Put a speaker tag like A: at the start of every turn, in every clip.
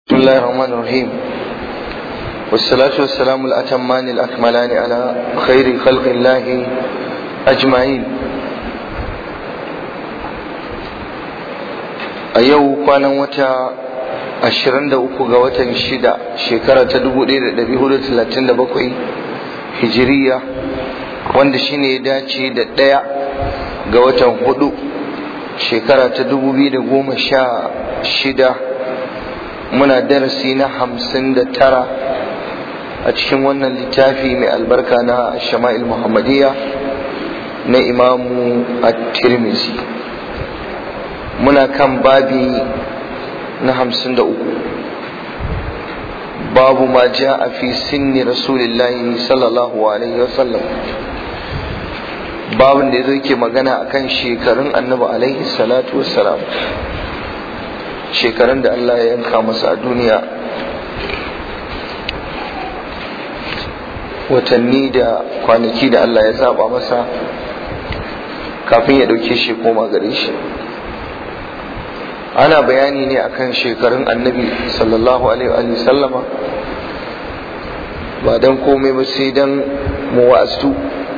A: بسم الله الرحمن الرحيم والصلاة والسلام الأتمان الأكملان على خير خلق الله أجمعين. أيوه كان وتا 23 ga watan 6 shekara ta 1437 hijiriya, wanda shine ya dace da 1 ga watan 4 shekara ta 2016. muna darasi na 59 a cikin wannan littafi mai albarka na Shama'il Muhammadiyya na Imamu At-Tirmidhi. Muna kan babi na 53, babu ma ja'a fi sinni rasulillahi sallallahu alaihi wasallam, babin da yake magana akan shekarun annabi alaihi salatu wassalam, shekarun da Allah ya yanka masa a duniya, watanni da kwanaki da Allah ya zaba masa kafin ya dauke shi koma gare shi. Ana bayani ne akan shekarun annabi sallallahu alaihi wa sallama, ba dan komai ba sai dan mu wa'azu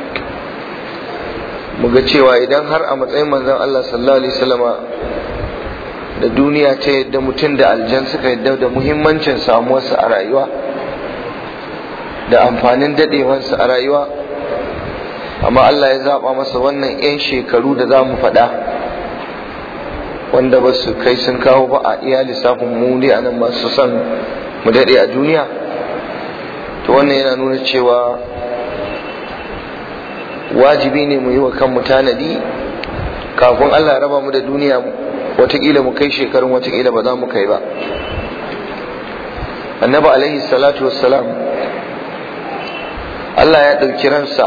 A: mu ga cewa idan har a matsayin manzon Allah sallallahu alaihi wa sallama da duniya ta yadda mutum da aljan suka yadda da muhimmancin samuwarsa a rayuwa da amfanin dadewarsa a rayuwa, amma Allah ya zaba masa wannan 'yan shekaru da za mu faɗa, wanda ba su kai sun kawo ba a iya lissafin mu ne anan masu son mu dade a duniya. To wannan yana nuna cewa wajibi ne mu yi wa kanmu tanadi kafin Allah ya raba mu da duniya. Wataƙila mu kai shekarun, wataƙila ba za mu kai ba. Annabi alaihi salatu wassalam, Allah ya ɗauki ransa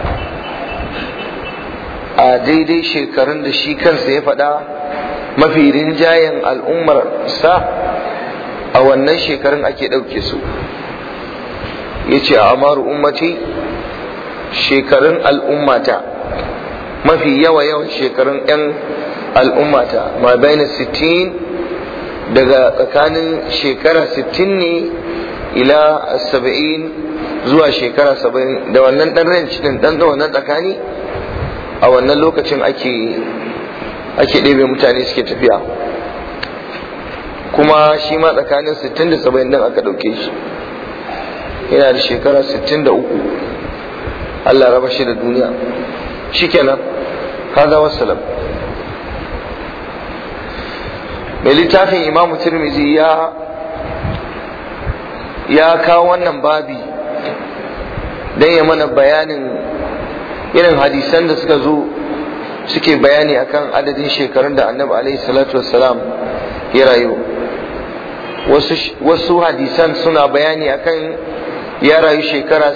A: a daidai shekarun da shi kansa ya faɗa mafi rinjayen al'ummar sa a wannan shekarun ake ɗauke su. Ya ce a amaru ummati, shekarun al'ummata, mafi yawan shekarun 'yan al'ummata ma baina 60, daga tsakanin shekara 60 ne ila 70 zuwa shekara 70, da wannan dan range din dan da wannan tsakani, a wannan lokacin ake ɗebe mutane suke tafiya. Kuma shi ma tsakanin 60 da 70 din aka ɗauke shi, yana da shekara 63 Allah raba shi da duniya. Shikenan, kaza wassalam. Mai littafin Imam Tirmidhi ya kawo wannan babi don ya mana bayanin irin hadisan da suka zo suke bayani akan adadin shekarun da annabi alaihi salatu wassalam ya rayu. Wasu hadisan suna bayani akan ya rayu shekara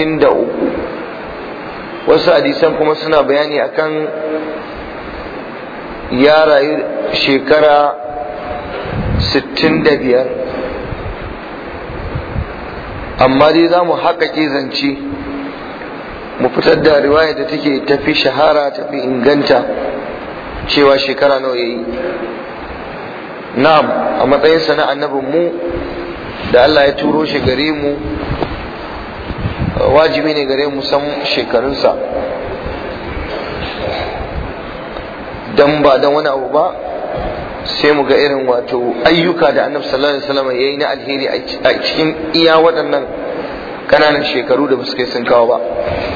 A: 63, wasu hadisan kuma suna bayani akan ya rayu shekara 65. Amma dai za mu haƙaƙe zance mu fitar da riwaya da take tafi shahara, tafi inganta, cewa shekara nawa yayi. Na'am, a matsayinsa na annabin mu da Allah ya turo shi gare mu, wajibi ne gare mu san shekarunsa, dan ba dan wani abu ba sai mu ga irin wato ayyuka da annabi sallallahu alaihi wasallam yayi na alheri a cikin iya waɗannan kananan shekaru da basu kai sun kawo ba.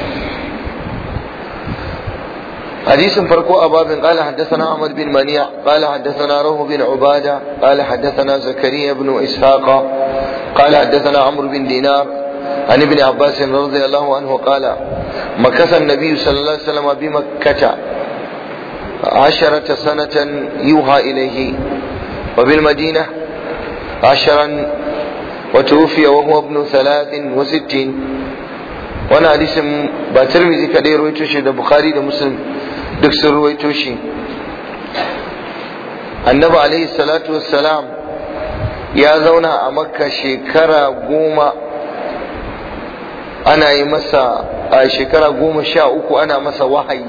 A: hadisin farko a babin qala haddathana Ahmad bin Mani'a qala haddathana Rawh bin Ubada qala haddathana Zakariya ibn Ishaq qala haddathana Amr bin Dinar عن ابن عباس رضي الله عنه قال مكث النبي صلى الله عليه وسلم بمكة 10 سنة يوحى إليه، وبالمدينة 10، وتوفي وهو ابن 63. وانا حديث با ترمذي كدai ruwaito shi da Bukhari da Muslim duk sun ruwaito shi. Annabi alaihi salatu wassalam ya zauna a Makka shekara 10, ana yi masa a shekara 13 ana masa wahayi.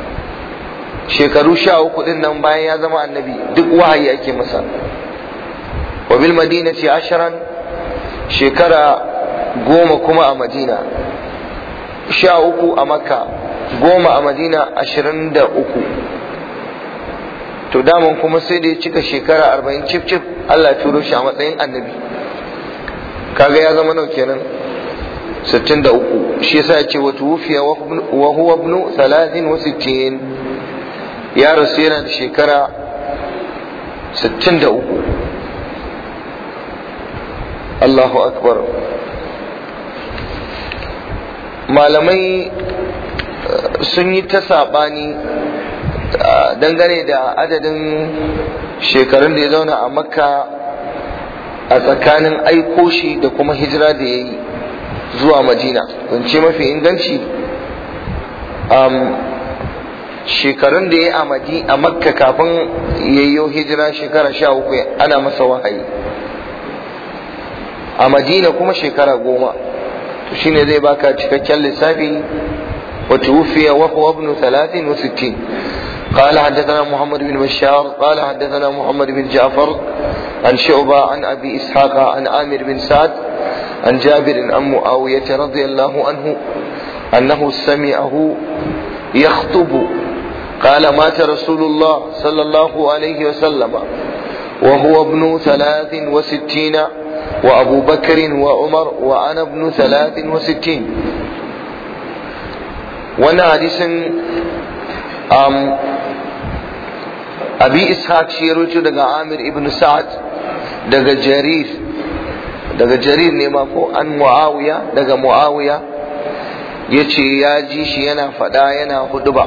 A: Shekaru 13 din nan bayan ya zama annabi duk wahayi ake masa. bil madinati 10 shekara 10 kuma a Madina, 13 a Makka, 10 a Madina, 23. To daman kuma sai da ya cika shekara 40 cif Allah turo shi a matsayin annabi, kaga ya zama nau kenan 63. Shi yasa ya ce wa tuwfiya wa huwa ibn 63, ya rasu yana da shekara 63. Allahu akbar. Malamai sun yi ta saɓani dangane da adadin shekarun da ya zauna a Makka a tsakanin aiko shi da kuma hijira da ya yi zuwa Madina. Zance mafi inganci, shekarun da ya yi a Makka kafin yayyo hijira shekara 13 ana masa wahayi, a Madina kuma shekara 10. to shine zai baka cikakken lissafi. wa tuwfiya wa huwa ibn 63. قال حدثنا محمد بن بشار قال حدثنا محمد بن جعفر عن شعبة عن أبي إسحاق عن عامر بن سعد عن جابر عن معاوية رضي الله عنه أنه سمعه يخطب قال مات رسول الله صلى الله عليه وسلم وهو ابن 63 وأبو بكر وعمر وأنا ابن 63. وانا حديث abi ishaq shi ya roto daga amir ibn sa'ad daga jarir ne ma ko an muawiya daga muawiya yace ya ji shi yana fada yana huduba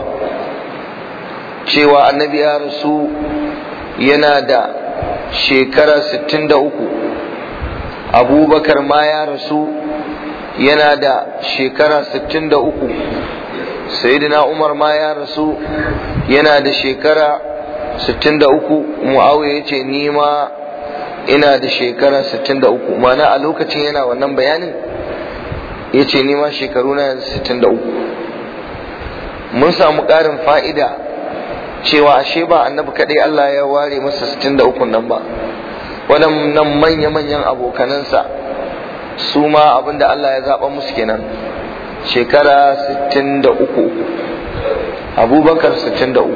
A: cewa annabi ya rasu yana da shekara 63, abubakar ma ya rasu yana da shekara 63, sayyidina umar ma ya rasu yana da shekara 63, muawiya yace ni ma ina da shekara 63. mana a lokacin yana wannan bayanin yace ni ma shekaru na 63. mun samu ƙarin fa'ida cewa ashe ba annabi kadai Allah ya ware masa 63 nan ba, waɗannan manya-manyan abokanansa su ma abinda Allah ya zaɓa musu kenan, shekara 63. abubakar 63,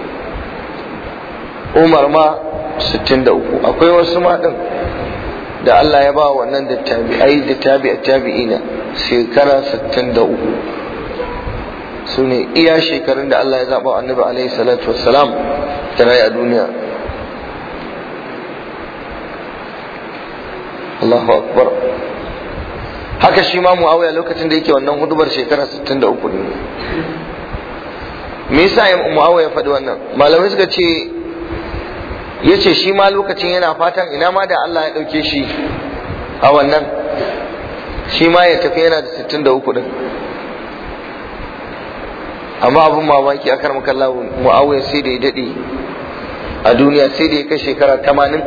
A: umar ma 63. akwai wasu ma din da Allah ya ba wannan da tabi'ai da tabi'ina shekara 63. su ne iya shekarun da Allah ya zaɓa annabi alaihi salatu wassalam ta rayu a duniya. Allahu akbar. haka shi ma Muawiya lokacin da yake wannan hudubar shekara 63 ne. me yasa Muawiya ya faɗi wannan? malamai suka ce yace shi ma lokacin yana fatan ina ma da Allah ya ɗauke shi a wannan, shi ma ya tafi yana da 63 din. amma abin mamaki akar makalla Muawiya sai da ya daɗe a duniya, sai da ya kai shekara 80.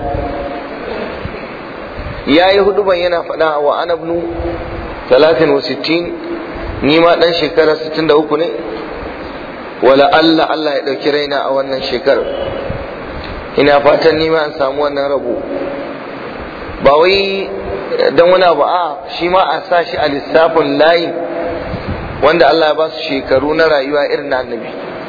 A: ya yi huduban yana faɗa wa ana ibnu 63, ni ma ɗan shekara 63 ne, wala Allah ya ɗauki raina a wannan shekarar, ina fatan ni ma an samu wannan rabo. ba wai dan wani abu, shi ma a sa shi a lissafin layi wanda Allah ya ba su shekaru na rayuwa irin na annabi,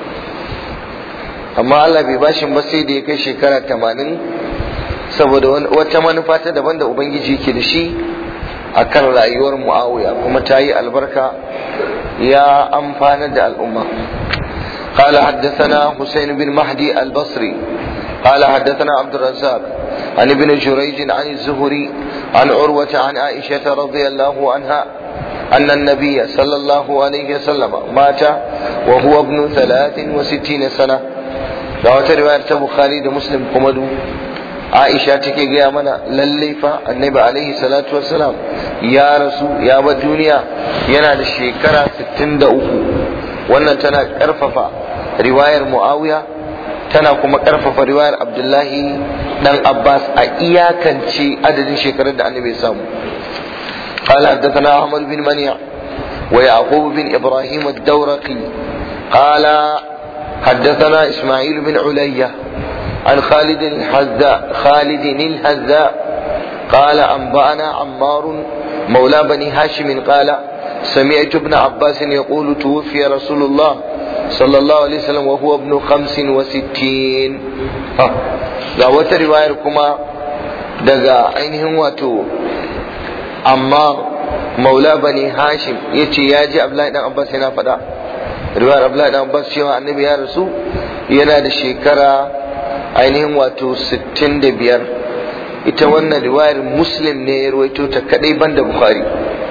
A: amma Allah bai bashi ba sai da ya kai shekara 80 saboda wata manufa ta daban da ubangiji yake da shi akan rayuwar Muawiya, kuma ta yi albarka, ya amfana da al'umma. قال حدثنا حسين بن مهدي البصري قال حدثنا عبد الرزاق عن ابن جريج عن الزهري عن عروة عن عائشة رضي الله عنها أن النبي صلى الله عليه وسلم مات وهو ابن 63 سنة. رواه رواية البخاري ومسلم كمدو. Aisha take gaya mana lalle fa annabi alaihi salatu wassalam ya rasu ya bar duniya yana da shekara 63. wannan tana karfafa riwayar Muawiya, tana kuma karfafa riwayar Abdullahi dan Abbas a iyakance adadin shekarun da annabi ya samu. قال حدثنا أحمد بن منيع ويعقوب بن إبراهيم الدورقي قال حدثنا إسماعيل بن علية عن خالد الهذاء قال أنبأنا عمار مولى بني هاشم قال سمعت ابن عباس يقول توفي رسول الله صلى الله عليه وسلم وهو ابن 65. ga wata riwayar kuma daga ainihin wato amma maula bani hashim yace ya ji Abdullahi dan Abbas yana faɗa, riwayar Abdullahi dan Abbas cewa annabi ya rasu yana da shekara ainihin wato 65. ita wannan riwayar Muslim ne ya ruwaito ta kadai banda Bukhari.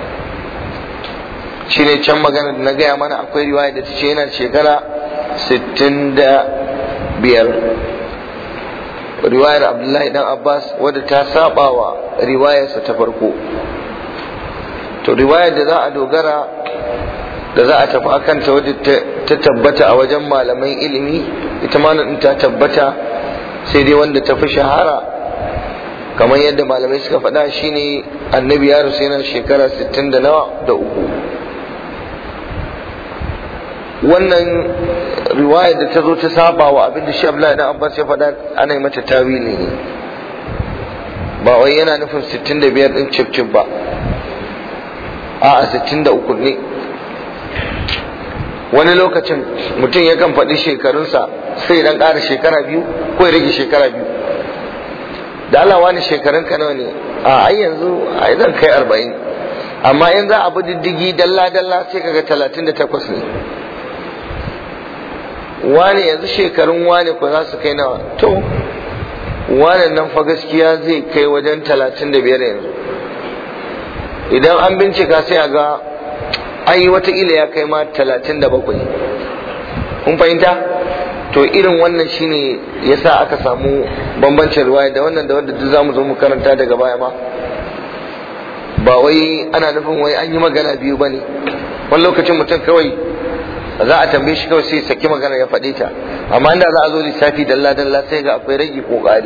A: shine can magana da na gaya mana akwai riwaya da ta ce yana da shekara 65, riwayar Abdullahi dan Abbas wadda ta saba wa riwayarsa ta farko. to riwayar da za a dogara da za a tafi akan ta wadda ta tabbata a wajen malaman ilimi, ita ma nan ta tabbata, sai dai wanda ta fi shahara kamar yadda malamai suka faɗa shine annabi ya rasu yana shekara 63. wannan riwayar da ta zo ta saba wa abin da shi Abdullahi dan Abbas ya faɗa ana yi mata tawili ne, ba wai yana nufin 65 din cif ba, a'a 63 ne. wani lokacin mutum yakan faɗi shekarunsa sai dan ƙara shekara 2 ko ya rage shekara 2. da Allah wani shekarun ka nawa ne? ai yanzu ai zan kai 40, amma in za a bi diddigi dalla sai kaga 38 ne. wani yanzu shekarun wani ko za su kai nawa? to wani nan fa gaskiya zai kai wajen 35 yanzu. idan an bincika sai a ga ai wataƙila ya kai ma 37. kun fahimta? to irin wannan shine yasa aka samu bambancin riwaya da wannan da wanda duk zamu zo mu karanta daga baya ma. ba wai ana nufin wai an yi magana biyu bane. wani lokacin mutum kawai za a tambaye shi kawai sai saki magana ya faɗe ta, amma inda za a zo lissafi dalla sai ga akwai rage ko ƙari.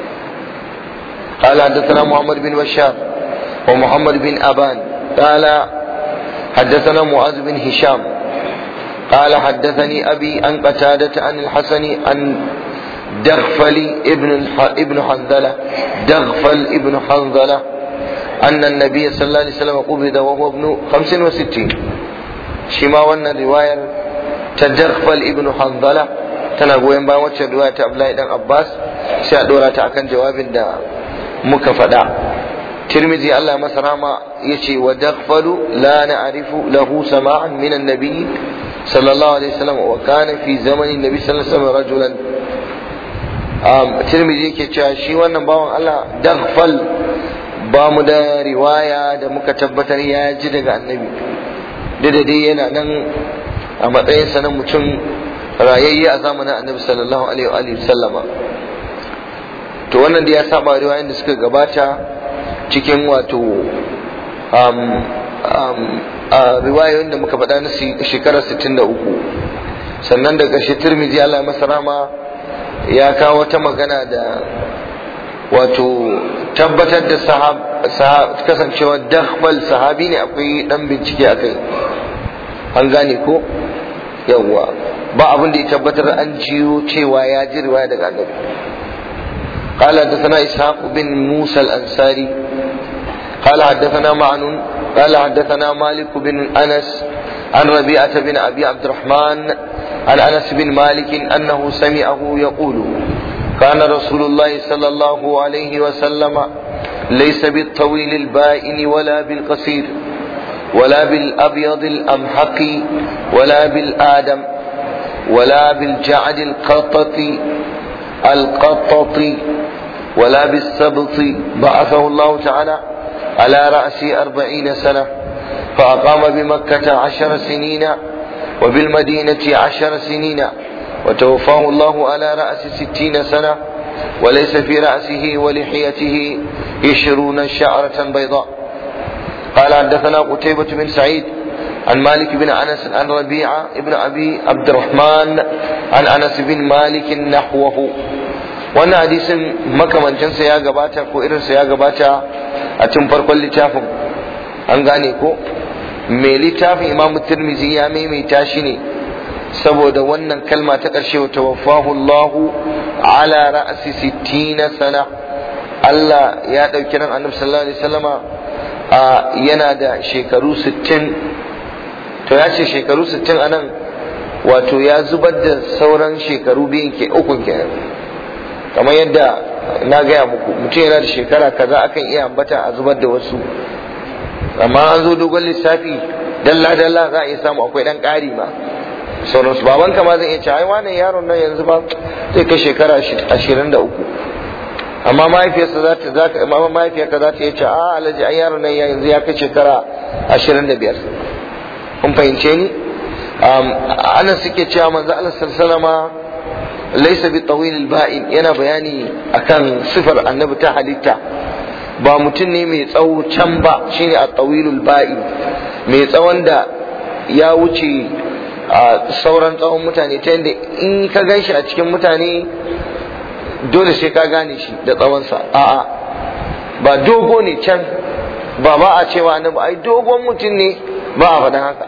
A: قال حدثنا محمد بن بشار ومحمد بن أبان قال حدثنا معاذ بن هشام قال حدثني أبي عن قتادة عن الحسن عن دغفل ابن حنظلة أن النبي صلى الله عليه وسلم قبض وهو ابن 65. شما وانا رواية تدغفل ابن حنظلة تنقوين با وچه رواية أبلاي دان عباس سيادورة أكن جواب دا مكفدا. ترمذي الله مسرما يشي ودغفل لا نعرف له سماعا من النبي صلى الله عليه وسلم وكان في زمن النبي صلى الله عليه وسلم رجلا. ترمذي yake cewa shi wannan bawan Allah Daghfal ba mu da riwaya da muka tabbatar ya ji daga annabi, da dai yana nan a matsayinsa na mutum rayayye a zamanin annabi sallallahu alaihi wa sallama. to wannan da ya saba riwayoyin da suka gabata cikin wato riwayoyin da muka faɗa na shekarar 63. sannan da ƙarshe Tirmidhi Allah masa rahama ya kawo wata magana da wato tabbatar da kasancewa Daghfal sahabi ne, akwai dan bincike akai, an gane ko? yawwa ba abin da ya tabbatar an jiyo cewa ya ji riwaya daga annabi. قال حدثنا إسحاق بن موسى الأنصاري قال حدثنا معن قال حدثنا مالك بن أنس عن ربيعة بن أبي عبد الرحمن عن أنس بن مالك أنه سمعه يقول كان رسول الله صلى الله عليه وسلم ليس بالطويل البائن ولا بالقصير ولا بالأبيض الأمحق ولا بالآدم ولا بالجعد القطط ولا بالسبط. بعثه الله تعالى على رأس 40 سنة فأقام بمكة 10 سنين وبالمدينة 10 سنين وتوفاه الله على رأس 60 سنة وليس في رأسه ولحيته 20 شعرة بيضاء. قال حدثنا قتيبة بن سعيد عن مالك بن أنس عن ربيعة ابن أبي عبد الرحمن عن أنس بن مالك نحوه. wannan hadisin makamancinsa ya gabata ko irinsa ya gabata a tun farkon littafin, an gane ko? mai littafin Imam Tirmidhi ya maimaita shi ne saboda wannan kalma ta ƙarshe wa tawaffahu Allahu ala ra'si 60 sana, Allah ya ɗauki ran annabi sallallahu alaihi wasallama yana da shekaru 60. to ya ce shekaru 60 anan wato ya zubar da sauran shekaru ukun kenan, kamar yadda na gaya muku mutum yana da shekara kaza akan iya ambata a zubar da wasu, amma an zo dogon lissafi dalla za a iya samu akwai dan ƙari ma sauransu. baban ka ma zai iya ce ai wannan yaron nan yanzu ba zai kai shekara 23, amma mahaifiyarsa mahaifiyarka za ta iya ce a alhaji ai yaron nan yanzu ya kai shekara 25. kun fahimce ni? ana suke cewa manzo Allah sallallahu alaihi laysa bi tawil al-ba'in, yana bayani akan sifar annabi ta halitta, ba mutum ne mai tsawo can ba, shine at-tawilul ba'in, mai tsawon da ya wuce sauran tsawon mutane ta yadda in ka ganshi a cikin mutane dole sai ka gane shi da tsawonsa. a'a ba dogo ne can, ba a cewa annabi ai dogon mutum ne, ba a faɗin haka.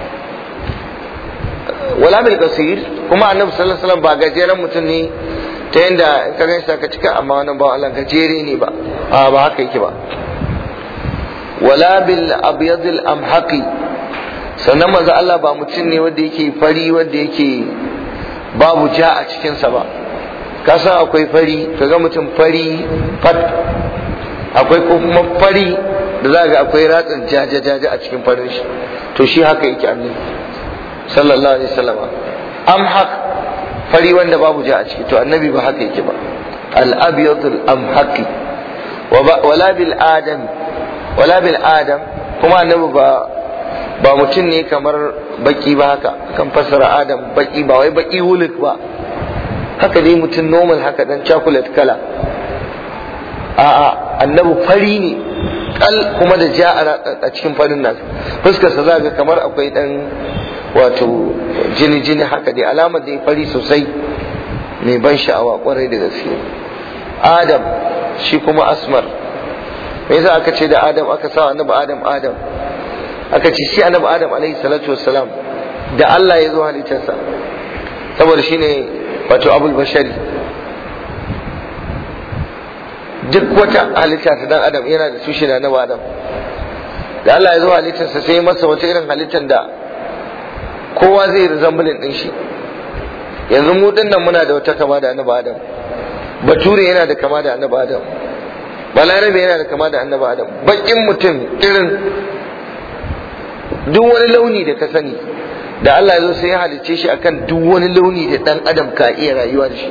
A: wala bil qasir, kuma annabi sallallahu alaihi wasallam ba gajeren mutum ne ta yanda ka ganshi ka cika, amma wannan ba Allah gajere ne ba, ba haka yake ba. wala bil abyad al amhaqi, sannan manzo Allah ba mutum ne wanda yake fari, wanda yake babu ja a cikin sa ba. ka san akwai fari, kaga mutum fari fat, akwai kuma fari da za ga akwai ratsin jaja a cikin farin shi, to shi haka yake annabi sallallahu alaihi wasallam. amhaq, fari wanda babu ja a ciki, to annabi ba haka yake ba. al abyad al amhaqi. wala bil adam, kuma annabi ba mutum ne kamar baki ba, haka kan fassara adam baki, ba wai baki wulik ba, haka dai mutum normal haka dan chocolate kala. a'a annabi fari ne kal, kuma da ja a cikin farin nan. fuskar sa zaka kamar akwai dan wato jini haka dai, alamar da fari sosai, mai ban sha'awa kwarai da gaske. adam shi kuma asmar. me yasa aka ce da adam aka sa annabi adam aka ce shi annabi adam alaihi salatu wassalam da Allah ya zo halittarsa, saboda shine wato abul bashari. duk wata halitta ta dan adam yana da tushe da annabi adam. da Allah ya zo halittarsa sai masa wata irin halittar da kowa zai resemble din shi. yanzu mu dinnan muna da wata kama da annabi adam, bature yana da kama da annabi adam, balarabe yana da kama da annabi adam, bakin mutum irin duk wani launi da ka sani da Allah ya zo sai ya halicce shi akan duk wani launi da dan adam ka iya rayuwa da shi,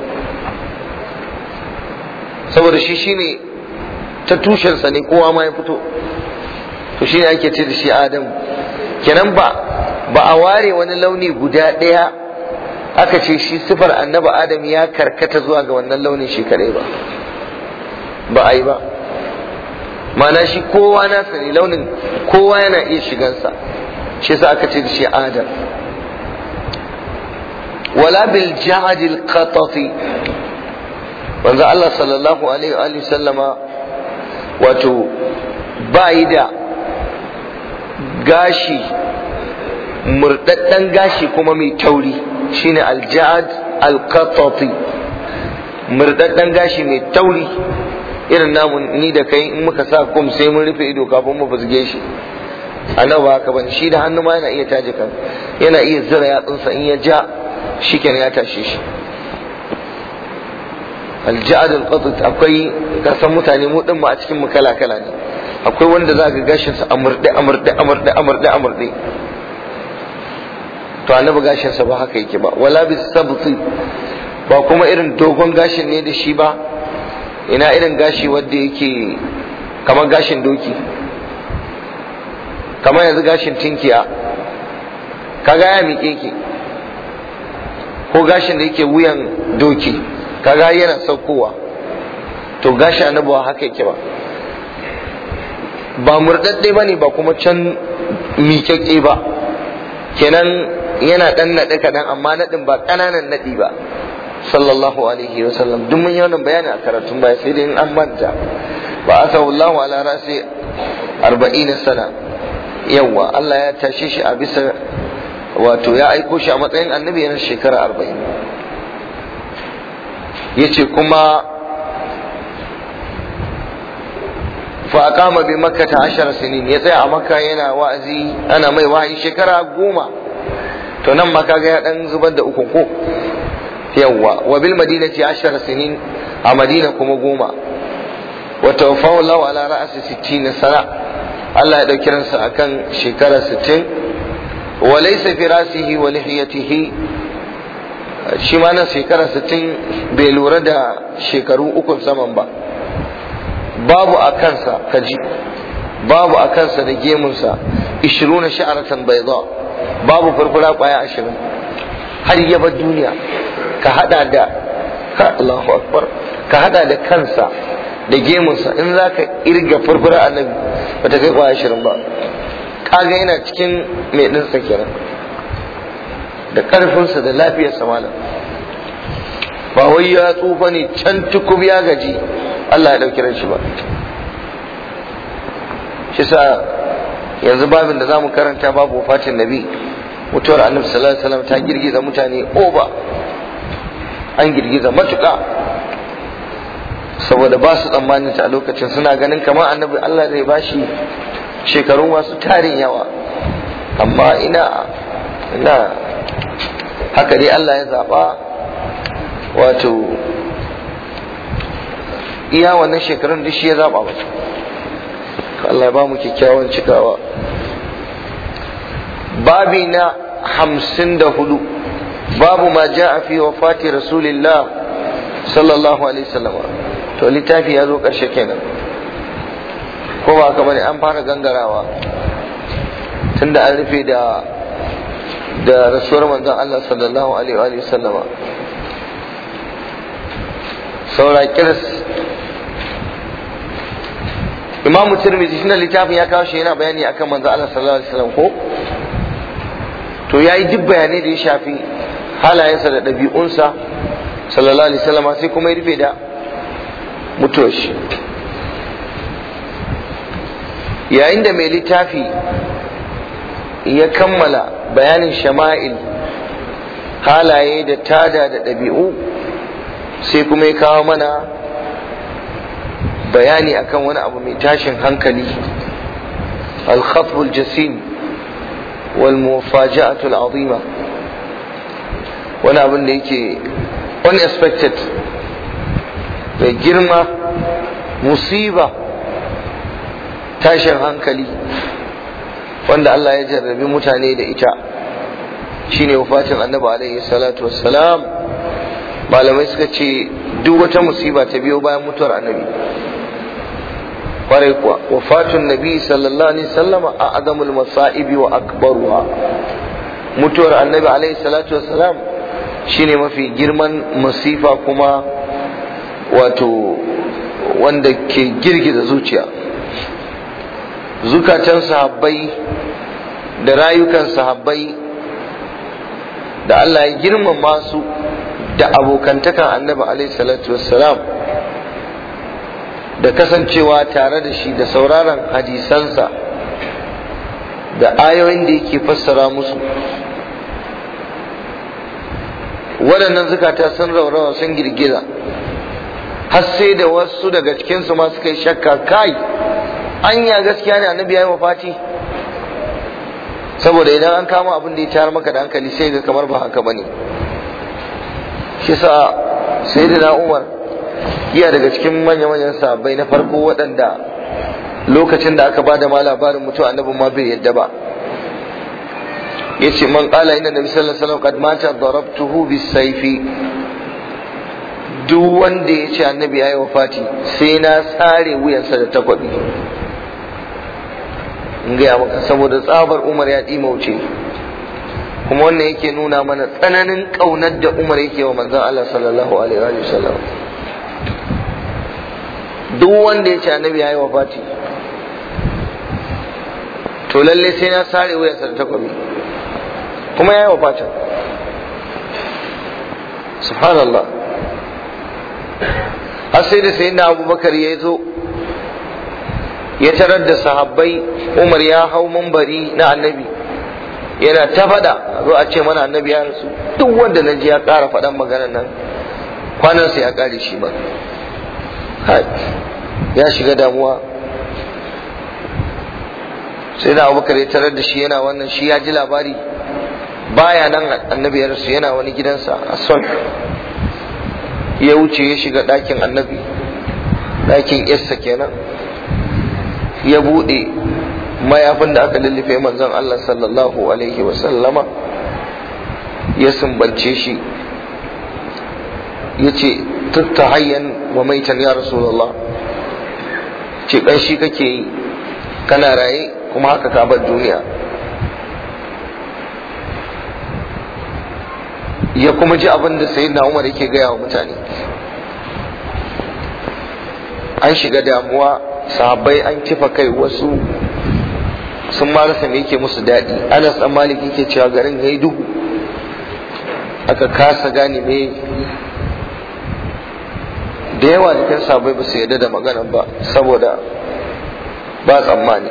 A: saboda shi shine ta tushensa ne kowa ma ya fito, to shine ake ce da shi adam. kenan ba a ware wani launi guda ɗaya aka ce shi sifar annabi adam ya karkata zuwa ga wannan launin shi kadai ba a yi ba. ma'ana shi kowa na sani launin kowa yana iya shigansa, shi yasa aka ce da shi adam. wala bil ja'dil qatati, wanda Allah sallallahu alaihi wa sallama wato bayi da gashi murdaddan gashi kuma mai tauri, shine al-ja'd al-qatati, murdaddan gashi mai tauri irin namu ni da kai, in muka sa kum sai mun rufe ido kafin mu fusge shi. annabi ba haka bane, shi da hannu ma yana iya taje kan, yana iya zira yatsunsa, in ya ja shikenan ya tashe shi. al-ja'd al-qatati, akwai kasan mutane mu din ma a cikin mu kala ne, akwai wanda za ga gashin sa amurde to annabi gashin sa ba haka yake ba. wala bis sabti, ba kuma irin dogon gashin ne da shi ba, ina irin gashi wanda yake kamar gashin doki, kamar yanzu gashin tinkiya kaga ya miƙe ki, ko gashin da yake wuyan doki kaga yana saukowa, to gashi annabi ba haka yake ba murdadde bane, ba kuma can miƙaƙe ba, kenan yana dan nade kadan, amma nadin ba kananan nadi ba sallallahu alaihi wa sallam. duk mun yi wannan bayani a karatun baya, sai dai in an manta. ba asawallahu ala rasi 40 sana, yawa Allah ya tashe shi a bisa, wato ya aiko shi a matsayin annabi yana shekara 40. yace kuma fa aqama bi makkah 10 sinin, ya tsaya a makka yana wa'azi ana mai wahayi shekara 10. to nan ma kaga ya dan zubar da uku ko yawwa. wa bil madinati 10 sinin, a madina kuma 10. wa tawaffahu Allah ala ra'si 60 sana, Allah ya dauki ransa akan shekara 60. wa laysa fi rasihi wa lihiyatihi, shi ma na shekara 60 bai lura da shekaru ukun saman ba. babu a kansa kaji, babu a kansa da gemunsa 20 sha'aratan bayda, babu furfura kwaya 20 har ya bar duniya. ka hada da Allahu akbar, ka hada da kansa da gemunsa, in zaka irga furfura annabi ba ta kai kwaya 20 ba. kaga yana cikin mai dinsa kenan, da karfinsa da lafiyarsa malam, ba wai ya tsufa ne can tukub ya gaji Allah ya dauki ranshi ba. shi sa yanzu babin da zamu karanta babu wafatin nabi, mutuwar annabi sallallahu alaihi wasallam ta girgiza mutane oba, an girgiza matuƙa, saboda ba su tsammanin ta a lokacin, suna ganin kamar annabi Allah zai bashi shekaru masu tarin yawa, amma ina haka dai Allah ya zaba, wato iya wannan shekarun da shi ya zaba masa. Allah ya ba mu kyakkyawan cikawa. babi na 54, babu ma ja'a fi wafati rasulillah sallallahu alaihi wasallam. to littafi ya zo karshe kenan, ko ba haka bane? an fara gangarawa tunda an rufe da rasuwar manzon Allah sallallahu alaihi wasallama. saura kiris. Imamu Tirmidhi shi littafin ya kawo shi yana bayani akan manzon Allah sallallahu alaihi wasallam ko to yayi duk bayanai da ya shafi halayensa da ɗabi'unsa sallallahu alaihi wasallam, sai kuma ya rufe da mutuwar shi. yayin da mai littafi ya kammala bayanin shama'il, halaye da tada da ɗabi'u, sai kuma ya kawo mana bayani akan wani abu mai tashin hankali, al-khatbul jasim wal mufaja'atul azima, wani abin da yake unexpected, mai girma, musiba, tashin hankali, wanda Allah ya jarrabi mutane da ita, shine wafatin annabi alaihi salatu wassalam. malamai suka ce duk wata musiba ta biyo bayan mutuwar annabi, kwarai kuwa wafatun nabi sallallahu alaihi wasallam a azamul masa'ibi wa akbaruha. mutuwar annabi alaihi salatu wassalam shine mafi girman masifa, kuma wato wanda ke girgiza zuciya. zukatan sahabbai da rayukan sahabbai da Allah ya girmama su da abokantakan annabi alaihi salatu wassalam, da kasancewa tare da shi, da sauraron hadisansa da ayoyin da yake fassara musu. waɗannan zukata sun raurawa, sun girgiza, har sai da wasu daga cikinsu ma suka yi shakka, kai anya gaskiya ne annabi ya yi wafati? saboda idan an kama abin da ya tayar maka da hankali sai ga kamar ba haka bane. shi sa sayyidina Umar iya daga cikin manya-manyan sahabbai na farko waɗanda lokacin da aka bada ma labarin mutuwa annabi ma bai yadda ba. yace man qala inna nabi sallallahu alaihi wasallam qad mata darabtuhu bis-sayfi, duk wanda yace annabi yayi wafati sai na sare wuyansa da takwabi. in ga maka saboda tsabar Umar ya dimauce, kuma wannan yake nuna mana tsananin kaunar da Umar yake wa manzon Allah sallallahu alaihi wasallam. duk wanda yace annabi yayi wafati to lalle sai na sare wuyansa da takwabi, kuma ya yi wa fatan. subhanallah. har sai da sayyidina Abubakar ya zo ya tarar da sahabbai, Umar ya hau mambari na annabi yana ta faɗa, zo a ce mana annabi ya rasu. duk wanda na ji ya ƙara faɗan maganar nan kwanansa ya ƙare shi ba, ya shiga damuwa, sai da Abubakar ya tarar da shi yana wannan, shi ya ji labari baya nan annabi ya rasu, yana wani gidansa a son. Ya wuce ya shiga ɗakin annabi, ɗakin yarsa kenan, ya buɗe mayafin da aka lullufe manzon Allah sallallahu alaihi wasallama, ya sumbance shi, ya ce tutta hayyan wa maitan ya Rasulullah, ce ƙanshi kake yi kana raye kuma haka ka bar duniya. Ya kuma ji abin da sayyidina Umar yake gaya wa mutane, an shiga damuwa, sahabbai an kifa kai, wasu sun ma rasa me yake musu daɗi. Anas dan Malik yake cewa garin yayi duhu, aka kasa gane me. Da yawa cikin sahabbai ba su yarda da maganar ba saboda ba tsammani.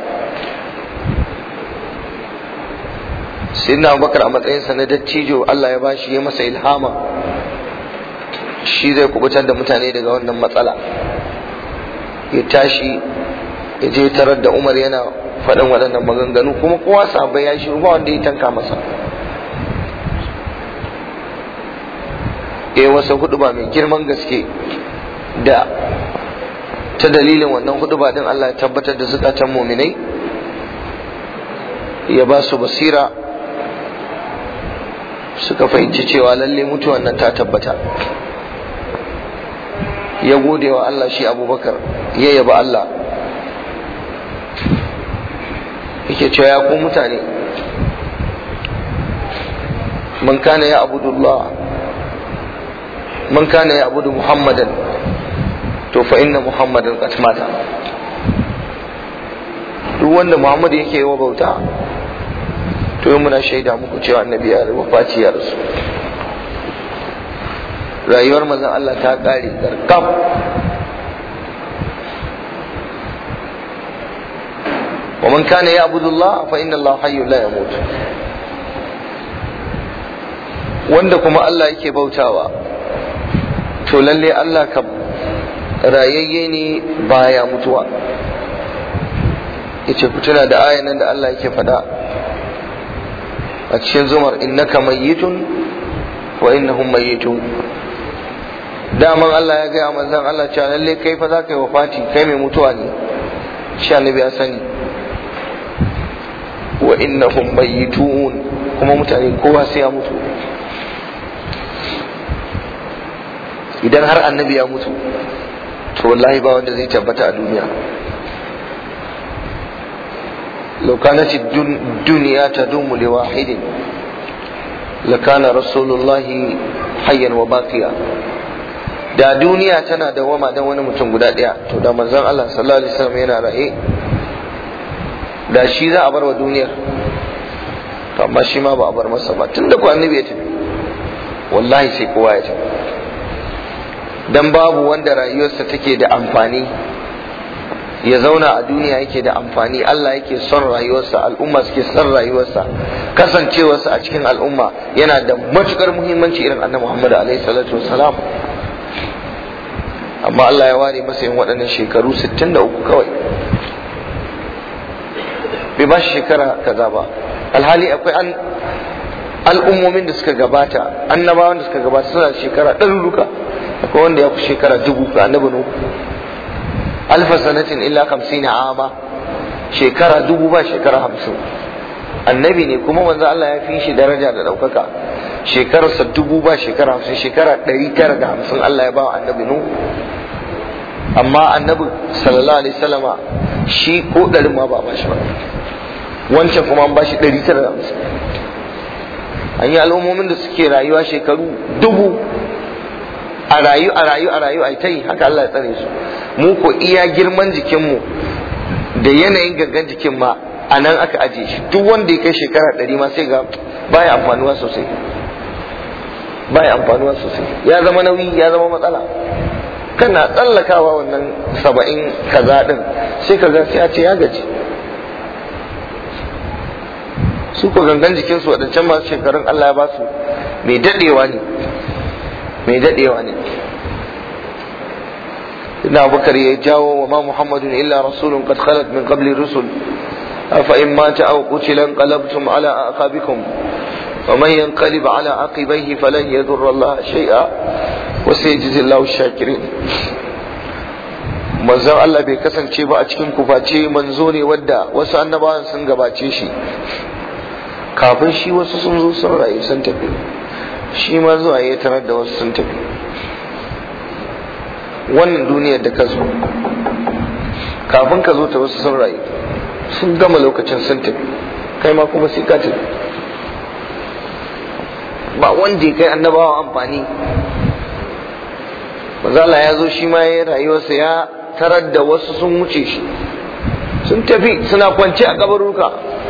A: Sayyidina Abubakar a matsayinsa na dattijo, Allah ya bashi, ya masa ilhama, shi zai kubutar da mutane daga wannan matsala. Ya tashi ya je tarar da Umar yana faɗin waɗannan maganganu, kuma kowa sahabbai ya shi ba wanda ya tanka masa. Wasa huduba mai girman gaske da ta dalilin wannan huduba din Allah ya tabbatar da zukatan muminai, ya ba su basira, suka fahimci cewa lalle mutuwan nan ta tabbata. Ya gode wa Allah shi Abubakar, ya yaba Allah, yake cewa ya ku mutane, man kana ya abudullah, man kana ya abudu Muhammadan, to fa inna Muhammadan qad mata. Duk wanda Muhammad yake yi wa bauta, to yi muna shaida muku cewa annabi ya wafati ya rasu. Rayuwar manzon Allah ta kare karkam. Wa man kana ya'budu Allah fa inna Allah hayyun la yamut. Wanda kuma Allah yake bautawa, to lalle Allah ka rayayye ne baya mutuwa. Yace ku tuna da ayan nan da Allah yake faɗa a cikin Zumar, innaka mayyitun wa innahum mayyitun. Daman Allah ya gaya manzon Allah cewa lalle kai fa za ka yi wafati, kai mai mutuwa ne, shi annabi ya sani. Wa innahum mayyitun, kuma mutane kowa sai ya mutu. Idan har annabi ya mutu, to wallahi ba wanda zai tabbata a duniya. لو كانت الدنيا تدوم لواحد لكان رسول الله حيا وباقيا. da duniya tana dawama dan wani mutum guda daya, to da manzon Allah sallallahu alaihi wasallam yana raye, da shi za a bar wa duniyar. To amma shi ma ba a bar masa ba, tunda ko annabi ya tafi, wallahi sai kowa ya tafi. Dan babu wanda rayuwarsa take da amfani, ya zauna a duniya yake da amfani, Allah yake son rayuwarsa, al'umma suke son rayuwarsa, kasancewarsa a cikin al'umma yana da matukar muhimmanci irin annabi Muhammad alaihi salatu wassalam. Amma Allah ya ware masa yin waɗannan shekaru 63 kawai, bai ba shi shekara kaza ba. Alhali akwai al'ummomin da suka gabata, annabawan da suka gabata suna shekara ɗaruruka, akwai wanda ya fi shekara 1000 ga annabi Nuhu, alfa sanatin illa 50 ama, shekara 1000 ba shekara 50. Annabi ne kuma manzo Allah ya fi shi daraja da ɗaukaka, shekararsa 1000 ba shekara 50, shekara 950 Allah ya ba wa annabi Nuhu. Amma annabi sallallahu alaihi wasallama shi ko 100 ma ba shi ba, wancan kuma an ba shi 950. An yi al'ummomin da suke rayuwa shekaru 1000, a rayu a ta yi haka Allah ya tsare su. Mu ko iya girman jikinmu da yanayin gangan jikin ma a nan aka aje shi. Duk wanda ya kai shekara 100 ma sai ga baya amfanuwa sosai, ya zama nauyi, ya zama matsala. Kana tsallakawa wannan 70 kaza din sai ka ga sai a ce ya gaji. Su ko gangan jikinsu waɗancan masu shekarun Allah ya ba su mai daɗewa ne. Ina Abubakar ya jawo wa ma Muhammadun illa rasulun qad khalat min qabli rusul أفإن مات أو قتل انقلبتم على أعقابكم ومن ينقلب على عقبيه فلن يضر الله شيئا وسيجزي الله الشاكرين. manzon Allah bai kasance ba a cikin ku face manzo ne wadda wasu annabawan sun gabace shi, kafin shi wasu sun zo sun rayu sun tafi, shi ma zuwa ya tarar da wasu sun tafi. wannan duniyar da ka zo kafin ka zo ta wasu sun rayu sun gama lokacin sun tafi, kai ma kuma sai ka tafi. ba wanda ya kai annabawa amfani. manzo Allah ya zo shi ma ya rayuwarsa ya tarar da wasu sun wuce shi sun tafi, suna kwance a kabaruka,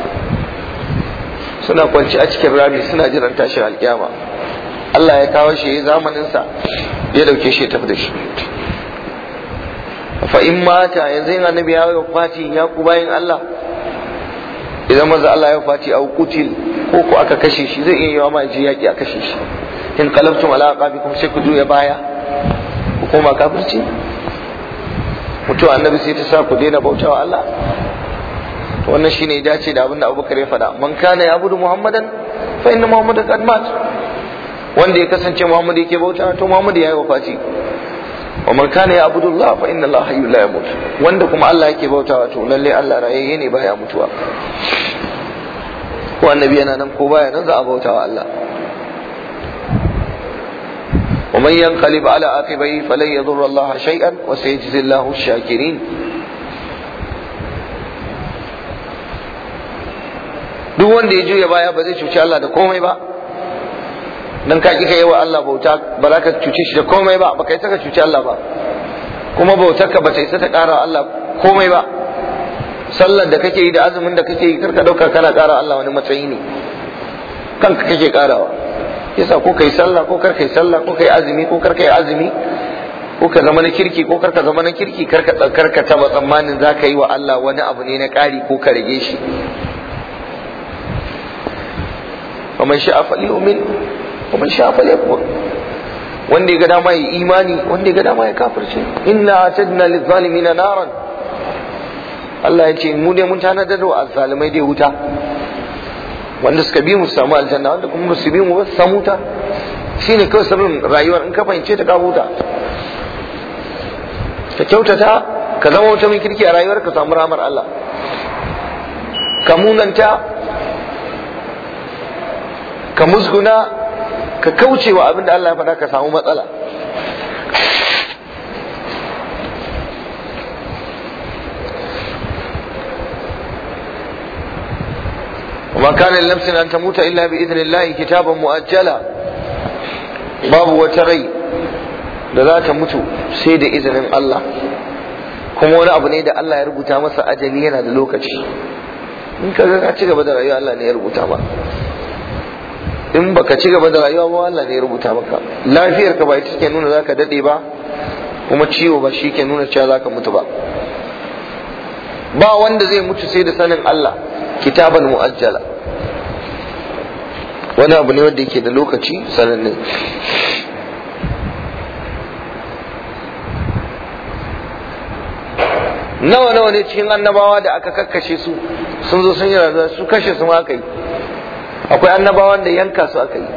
A: suna kwance a cikin rami suna jiran tashin alkiyama. Allah ya kawo shi zamaninsa ya dauke shi ya tafi da shi. fa in mata, yanzu yin annabi ya yi wafati ya ku bayin Allah, idan manzo Allah ya wafati au kutil ko aka kashe shi, zai iya yawa ma ji yaki a kashe shi. in qalabtum ala aqabikum, sai ku juya baya ku koma kafirci. mutuwa annabi sai ta sa ku daina bautawa Allah. wannan shine dace da abin da Abubakar ya faɗa, man kana ya'budu Muhammadan fa inna Muhammadan qad mat. wanda ya kasance Muhammad yake bauta, to Muhammad ya yi wafati. wa man kana ya'budu Allah fa inna Allah hayyul la yamut. wanda kuma Allah yake bautawa, to lalle Allah rayayye ne baya mutuwa. ko annabi yana nan ko baya nan za a bautawa Allah. ومن ينقلب على عقبيه فلن يضر الله شيئا وسيجزي الله الشاكرين. duk wanda ya juya baya ba zai cuci Allah da komai ba. dan ka kika yi wa Allah bauta ba za ka cuce shi da komai ba, baka yi saka cuci Allah ba, kuma bautar ka ba ta isa ta ƙara Allah komai ba. sallar da kake yi da azumin da kake yi karka dauka kana ƙara Allah wani matsayi ne, kanka kake ƙarawa. yasa ko kai sallah ko kar kai sallah, ko kai azumi ko kar kai azumi, ko ka zama na kirki ko kar ka zama na kirki, karka taba tsammanin za ka yi wa Allah wani abu ne na ƙari ko ka rage shi. ومن شاء فليؤمن ومن شاء فليكفر. wanda ya ga dama ya imani, wanda ya ga dama ya kafirce. inna atadna lizalimina naran, Allah ya ce mu dai mun tanadar da azzalimai dai wuta, wanda suka bi mu samu aljanna, wanda kuma su bi mu ba su samu wuta. shine kawai sirrin rayuwar, in ka fahimce ta ka huta. ka kyautata, ka zama wata mai kirki a rayuwar, ka samu rahmar Allah. ka munanta, ka musguna, ka kauce wa abin da Allah ya faɗa, ka samu matsala. وما كان لنفس أن تموت إلا بإذن الله كتابا مؤجلا. babu wata rai da za ta mutu sai da izinin Allah, kuma wani abu ne da Allah ya rubuta masa ajali, yana da lokaci. in ka ga ka ci gaba da rayuwa, Allah ne ya rubuta ba. in baka ci gaba da rayuwa ba, Allah ne ya rubuta maka. lafiyar ka ba ita take nuna zaka dade ba, kuma ciwo ba shi ke nuna cewa zaka mutu ba. ba wanda zai mutu sai da sanin Allah, kitaban mu'ajjala. wani abu ne wanda yake da lokaci sananne. nawa ne cikin annabawa da aka kakkashe su, sun zo sun yi rayuwa, su kashe su aka yi. akwai annabawan da yanka su aka yi.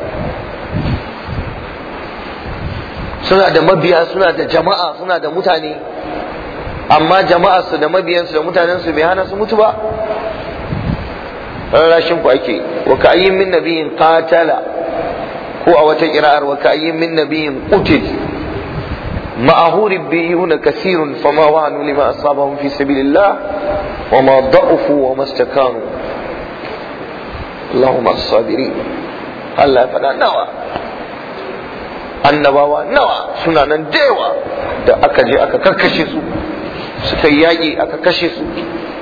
A: suna da mabiya, suna da jama'a, suna da mutane, amma jama'arsu da mabiyansu da mutanensu bai hana su mutu ba. rarrashin ku ake. wa ka'ayyin min nabiyin qatala, ko a wata qira'ar wa ka'ayyin min nabiyin qutil ma'ahu ribbiyuna kathirun fama wa'anu lima asabahum fi sabilillah wa ma da'ufu wa mastakanu Allahumma as-sabirin. Allah ya faɗa nawa annabawa nawa suna nan da yawa da aka je aka karkashe su, suka yi yaƙi aka kashe su.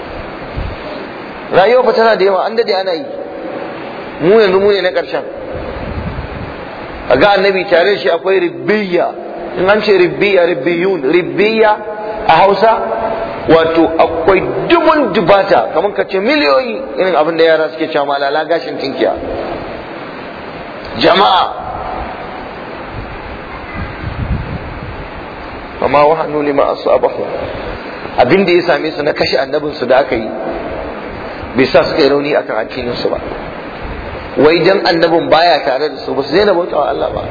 A: rayuwa fa tana da yawa, an dade ana yi. mu yanzu mu ne na ƙarshen. a ga annabi tare shi akwai ribbiya. in an ce ribbiya, ribbiyun, ribbiya a Hausa wato akwai dubun dubata, kamar ka ce miliyoyi, irin abin da yara suke cewa malala gashin tinkiya. jama'a. amma wahanu lima asabahu, abin da ya same su na kashe annabinsu da aka yi, bai sa suka yi rauni akan addinin su ba. Wai dan annabin baya tare da su ba su daina bautawa Allah ba,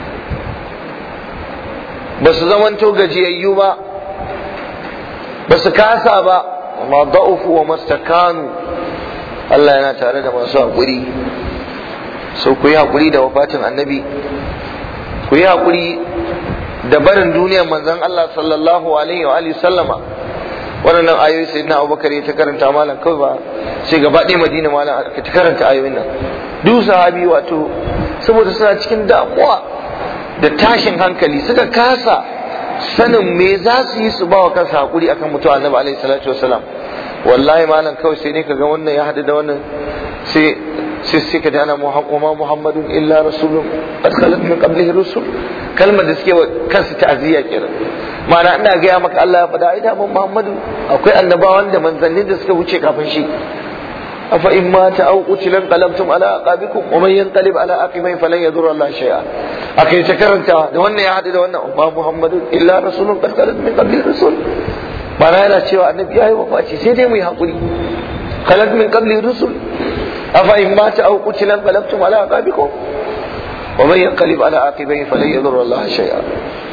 A: ba su zamanto gajiyayyu ba, ba su kasa ba, ma da'ufu wa mastakanu. Allah yana tare da masu haƙuri. So ku yi haƙuri da wafatin annabi, ku yi haƙuri da barin duniyar manzon Allah sallallahu alaihi wa alihi sallama. Waɗannan ayoyi sai na Abubakar ya ta karanta malam kawai ba sai gaba ɗaya Madina malam aka ta karanta ayoyin nan. Duk sahabi wato saboda suna cikin damuwa da tashin hankali suka kasa sanin me za su yi su ba wa kansa haƙuri akan mutuwa annabi alaihi salatu wassalam. Wallahi malam kawai sai ne kaga wannan ya haɗu da wannan sai ka dana ma Muhammadun illa rasulun qad khalat min qablihi rusul. Kalmar da suke wa kansu ta'aziyya kenan. Ma'ana ina gaya maka Allah ya faɗa ai da Muhammadu akwai annabawan da manzannin da suka wuce kafin shi. Afa in mata aw qutilan qalabtum ala aqabikum wa man yanqalib ala aqibai falan yadurra Allah shay'a. Akai ta karanta da wannan ya haɗu da wannan ma Muhammadun illa rasulun qad khalat min qablihi rusul. Ma'ana yana cewa annabi yayi wafaci sai dai mu yi hakuri. Khalat min qablihi rusul. Afa in mata aw qutilan qalabtum ala aqabikum wa man yanqalib ala aqibai falan yadurra Allah shay'a.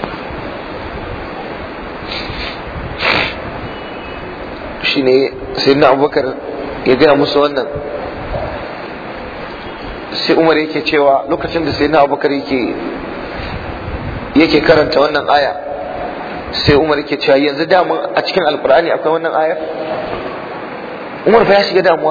A: Shine sayyidina Abubakar ya gaya musu wannan, sai Umar yake cewa lokacin da sayyidina Abubakar yake karanta wannan aya, sai Umar yake cewa yanzu dama a cikin Alkur'ani akwai wannan aya. Umar fa ya shiga damuwa,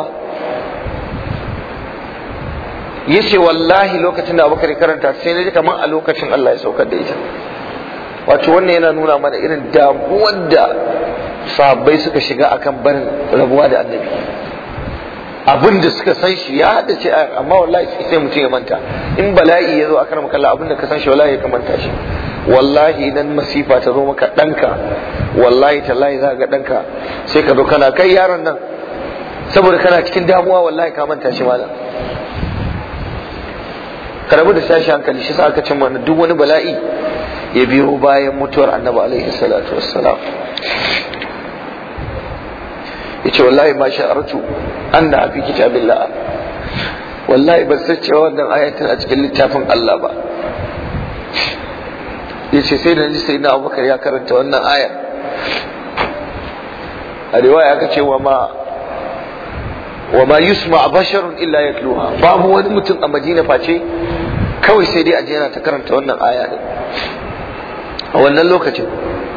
A: yace wallahi lokacin da Abubakar ya karanta sai na ji kamar a lokacin Allah ya saukar da ita. Wato wannan yana nuna mana irin damuwar da sahabbai suka shiga akan barin rabuwa da annabi. Abin da suka san shi ya haddace ayar, amma wallahi sai mutum ya manta. In bala'i ya zo akan makalla abin da ka san shi wallahi ya manta shi. Wallahi idan masifa ta zo maka ɗanka, wallahi tallahi za ga ɗanka sai ka zo kana kai yaron nan saboda kana cikin damuwa wallahi ka manta shi malam. Ka rabu da sashi hankali, shi sa aka cin mana duk wani bala'i ya biyo bayan mutuwar annabi alaihi salatu wassalam. Yace wallahi ma sha'artu anna fi kitabillah, wallahi ban san cewa wannan ayatin a cikin littafin Allah ba. Yace sai da ji sayyidina Abubakar ya karanta wannan ayar, a riwaya aka ce wa ma yusma basharun illa yatluha, babu wani mutum a Madina face kawai sai dai aje yana ta karanta wannan aya din a wannan lokacin.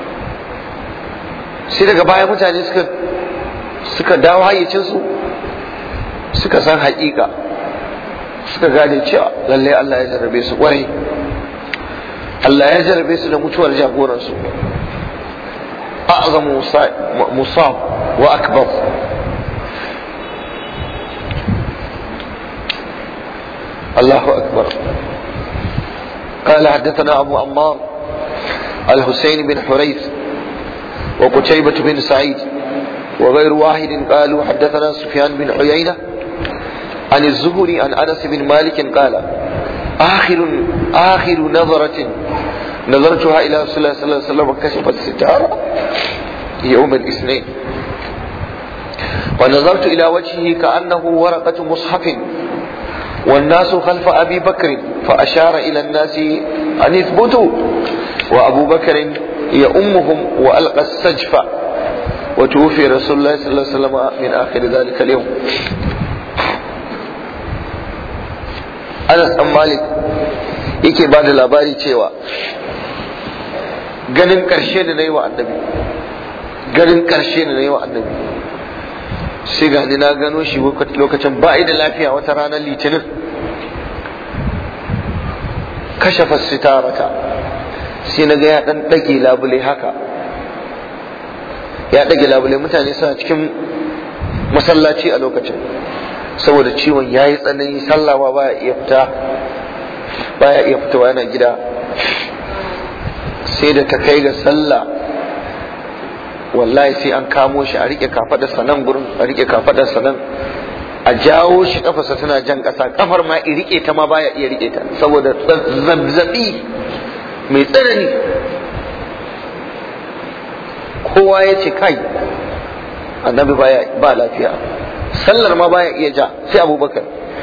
A: Sai daga baya mutane suka dawo hayyacinsu, suka san haƙiƙa, suka gane cewa lallai Allah ya jarrabe su ƙwarai. Allah ya jarrabe su da mutuwar jagoransu, a'zamu musab wa akbar. Allahu akbar. قال حدثنا أبو عمار الحسين بن حريث وقتيبة بن سعيد وغير واحد قالوا حدثنا سفيان بن عيينة عن الزهري عن أنس بن مالك قال آخر نظرة نظرتها إلى رسول الله صلى الله عليه وسلم كشفت ستارة يوم الاثنين، ونظرت إلى وجهه كأنه ورقة مصحف والناس خلف أبي بكر فأشار إلى الناس أن يثبتوا وأبو بكر يؤمهم وألقى السجف وتوفي رسول الله صلى الله عليه وسلم من آخر ذلك اليوم. Anas ɗan Malik yake ba da labari cewa ganin ƙarshe da na yi wa annabi, sai ga ni na gano shi lokacin ba da lafiya wata ranar litinin. Kashafa sitarata, sai na ga ya ɗan ɗage labule haka, ya ɗage labule. Mutane suna cikin masallaci a lokacin saboda ciwon ya yi tsanani, sallah ma baya iya fitowa yana gida. Sai da ta kai ga sallah wallahi sai an kamo shi a rike kafadarsa nan gurin, a rike kafadarsa nan, a jawo shi kafarsa tana jan ƙasa, kafar ma i rike ta ma baya iya rike ta saboda zazzabi mai tsanani. Kowa ya ce kai annabi ba lafiya sallar ma baya iya ja sai Abubakar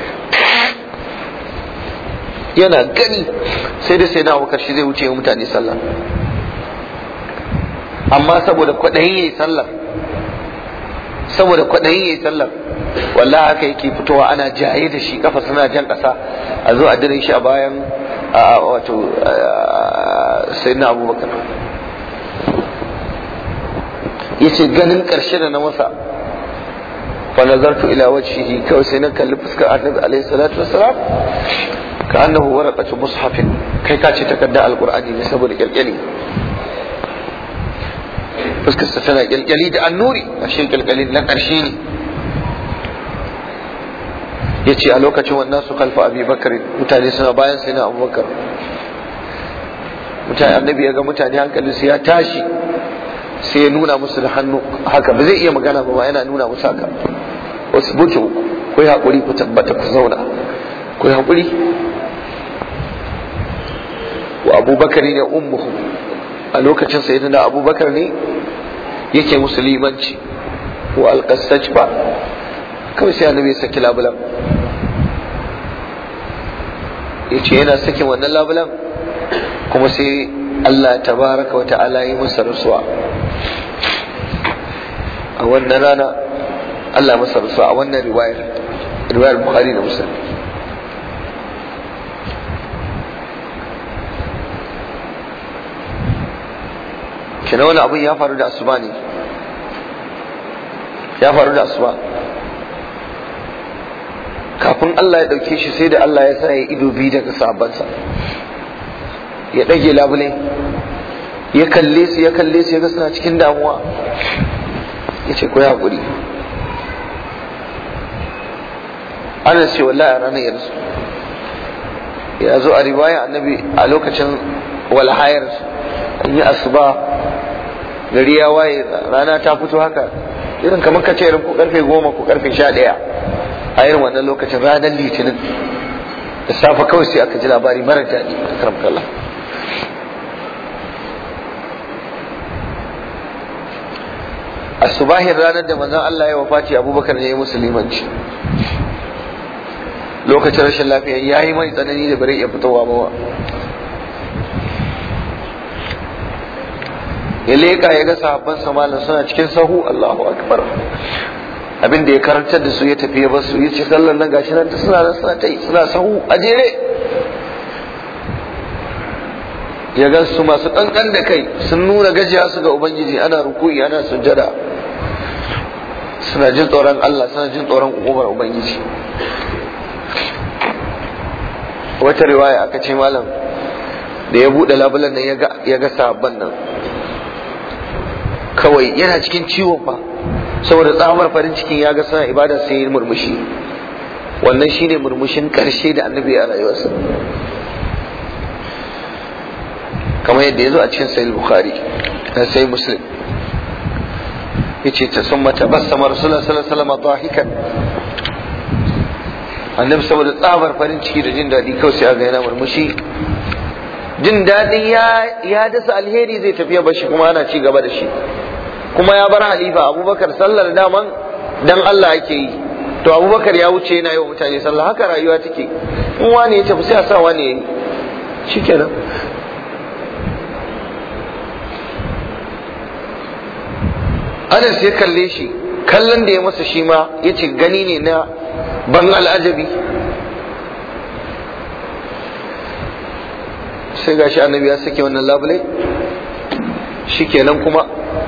A: yana gani sai da sai na Abubakar shi zai wuce mutane sallah, amma saboda kwaɗayin yayi sallar, wallahi haka yake fitowa ana jaye da shi, kafa suna jan ƙasa, a zo a dire shi a bayan wato sayyidina Abubakar. Yace ganin ƙarshe da na masa, fa nazartu ila wajhihi, kawai sai na kalli fuskar Annabi alaihi salatu wassalam, ka annahu waraqatu mushafin, kai ka ce takarda alqur'ani ne saboda kyalkyali. Fuskar sa tana kyalkyali da annuri, ashe kyalkyali na ƙarshe ne. Yace a lokacin wannan su kalfa Abi Bakar, mutane suna bayan sai na Abubakar. Annabi ya ga mutane hankalinsu ya tashi, sai ya nuna musu da hannu haka, ba zai iya magana ba, yana nuna musu haka, wasu butu ku yi haƙuri, ku tabbata ku zauna, ku yi haƙuri. Wa Abubakar ne ummuhu, a lokacin sayyidina Abubakar ne yake musulmanci. Wa alqasajba, kawai sai Annabi ya saki labulan, yace yana sakin wannan labulan kuma sai Allah tabaraka wa ta'ala yi masa rasuwa a wannan rana. Allah masa rasuwa a wannan riwayar Bukhari da Muslim. Kina wani abin ya faru da asuba ne, kafin Allah ya dauke shi sai da Allah ya sa ya ido biyu daga sahabbansa, ya ɗage labule, ya kalle su ya ga suna cikin damuwa, ya ce ku yi haƙuri. Ana ce wallahi a ranar yarsu ya zo a riwaya Annabi a lokacin walhayar, an yi asuba, gari ya waye, rana ta fito haka, irin kamar ka ce irin ko karfe 10 ko karfe 11 a irin wannan lokacin, ranar Litinin da safe kawai sai aka ji labari mara daɗi a karamkallah. A subahin ranar da manzon Allah ya wafati, Abubakar ne ya musulmanci. Lokacin rashin lafiya ya yi mai tsanani da bare iya fitowa ba, ya leƙa ya ga sahabban malam suna cikin sahu, Allahu akbar, abin da ya karantar da su ya tafi ya basu, ya ce sallar nan gashi nan suna sahu a jere. Ya ga su masu kankan da kai, sun nuna gajiya su ga Ubangiji, ana ruku'i ana sujjada, suna jin tsoron Allah, suna jin tsoron hukumar Ubangiji. Wata riwaya aka ce malam da ya buɗe labulan nan ya ga sahabban nan, kawai yana cikin ciwon fa, saboda tsamar farin cikin ya ga suna ibada sai yi murmushi. Wannan shine murmushin ƙarshe da Annabi a rayuwarsa, kamar yadda ya zo a cikin Sahih Bukhari da Sahih Muslim. Yace ta summa tabassama Rasulullah sallallahu alaihi wasallam dahikan, Annabi saboda tsabar farin ciki da jin daɗi kawai sai aga yana murmushi. Jin daɗin ya dasa alheri zai tafiya bashi, kuma ana ci gaba da shi, kuma ya bar halifa Abubakar. Sallar daman dan Allah ake yi, to Abubakar ya wuce yana yi wa mutane sallah. Haka rayuwa take, in wani ya tafi sai a sa wani ya yi, shikenan. Anas ya kalle shi, kallon da ya masa shi ma ya ce gani ne na ban al'ajabi. Sai gashi Annabi ya sake wannan labule, shikenan kuma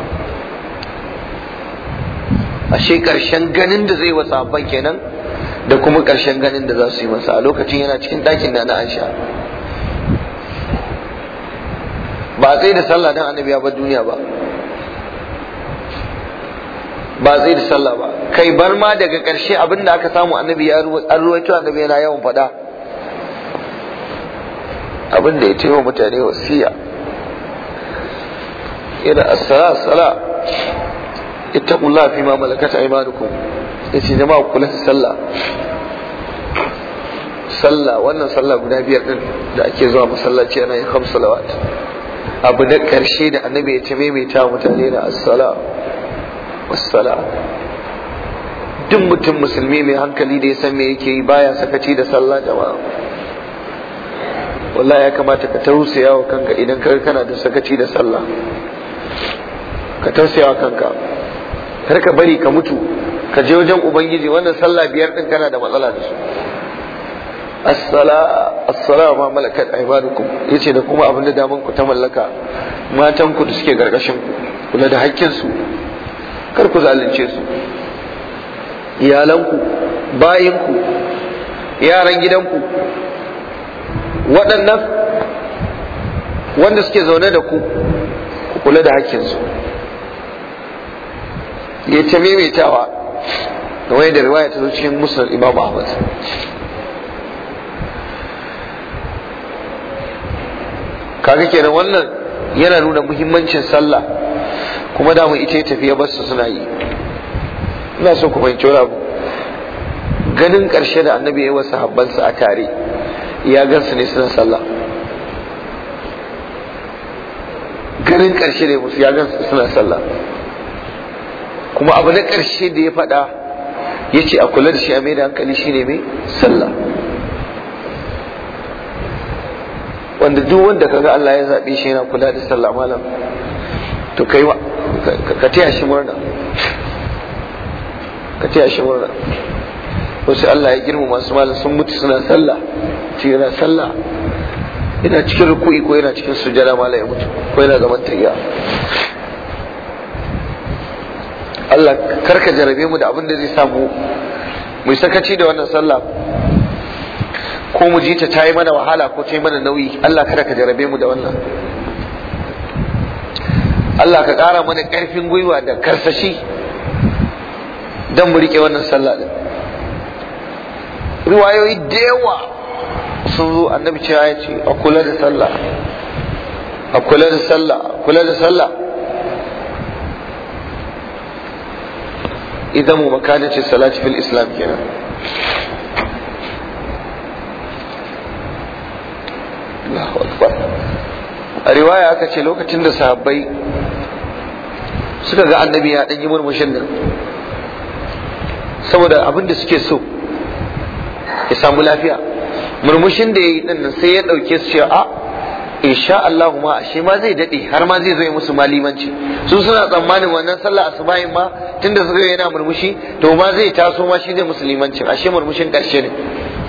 A: ashe karshen ganin da zai wa sahabban kenan, da kuma karshen ganin da za su yi masa. A lokacin yana cikin ɗakin da na Aisha, ba sai da sallah dan Annabi ya bar duniya ba, ba zai da sallah ba, kai bar ma daga ƙarshe abin da aka samu Annabi an ruwaito Annabi yana yawan faɗa, abin da ya ce wa mutane wasiya, yana as-sala ittaqullah fi ma malakat aymanukum, yace jama'a kula da sallah wannan sallah guda 5 din da ake zuwa masallaci ana yin 5 salawat. Abu da ƙarshe da Annabi ya ce maimaita mutane na as-sala wassalam, duk mutum musulmi mai hankali da ya san me yake yi baya sakaci da sallah jama'a. wallahi ya kamata ka tausaya wa kanka idan kana da sakaci da sallah, ka tausaya wa kanka, kar ka bari ka mutu ka je wajen ubangiji wannan sallah biyar din kana da matsala da su. as-sala ma malakat aymanukum, yace da kuma abin da daman ku ta mallaka, matan ku da suke gargashin ku kula da hakkin su, kar ku zalunce su, iyalanku, bayinku, yaran gidanku, waɗannan wanda suke zaune da ku kula da hakkinsu. ya ta maimaitawa da wani da riwaya ta zo cikin musnad Imam Ahmad. kaga kenan wannan yana nuna muhimmancin sallah, kuma da mu ita tafiya basu suna yi. ina so ku fahimci wani abu, ganin ƙarshe da annabi ya yi wa sahabbansa a tare ya gansu ne suna sallah. ganin ƙarshe da musu ya gansu suna sallah, kuma abu na ƙarshe da ya faɗa ya ce a kula da shi a mai da hankali shine mai sallah. wanda duk wanda kaga Allah ya zaɓe shi yana kula da sallah malam, to kai ka taya shi murna, ka taya shi murna. wasu Allah ya girma masu malam sun mutu suna sallah, ce yana sallah, yana cikin ruku'i ko yana cikin sujada malam ya mutu, ko yana zaman tayya. Allah karka jarabe mu da abin da zai samu mu sakaci da wannan sallah, ko mu ji ta yi mana wahala ko ta yi mana nauyi. Allah kada ka jarabe mu da wannan. Allah ka ƙara mana ƙarfin gwiwa da karsashi don mu riƙe wannan sallah din. riwayoyi da yawa sun zo annabi cewa ya ce a kula da sallah, a kula da sallah, a kula da sallah. idan mu makanace salati fil islam kenan. Allahu akbar. a riwaya aka ce lokacin da sahabbai suka ga annabi ya dan yi murmushin nan, saboda abin da suke so ya samu lafiya, murmushin da ya yi din sai ya dauke su cewa a insha Allah ma ashe ma zai dade har ma zai zo ya musu malimanci. su suna tsammanin wannan sallah asubahin ma tunda suka yana murmushi to ma zai taso ma shi zai musu limancin, ashe murmushin karshe ne.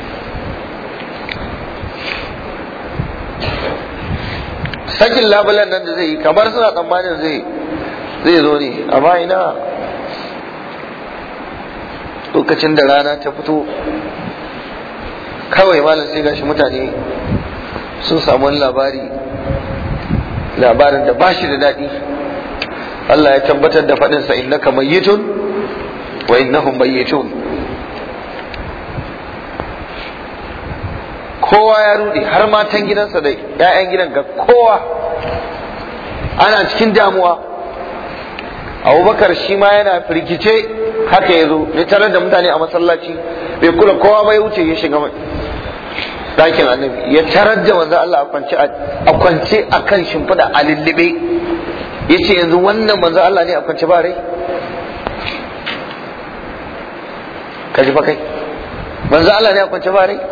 A: sakin labulan nan da zai yi kamar suna tsammanin zai zo ne, amma ina lokacin da rana ta fito kawai malam sai gashi mutane sun samu wani labarin da bashi da daɗi. Allah ya tabbatar da faɗinsa innaka mayyitun wa innahum mayyitun. kowa ya rude, har matan gidansa da 'ya'yan gidan ga kowa ana cikin damuwa. Abubakar shi ma yana firgice, haka ya zo ya tarar da mutane a masallaci, bai kula kowa ba, ya wuce ya shiga ɗakin annabi ya tarar da manzo Allah a kwance a kan shimfiɗa a lullube. ya ce yanzu wannan manzo Allah ne a kwance ba rai? ka ji fa kai, manzo Allah ne a kwance ba rai?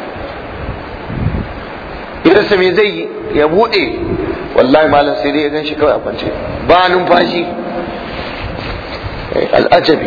A: irinsa me zai yi ya buɗe, wallahi malam sai dai ya gan shi kawai a kwance ba numfashi. al'ajabi.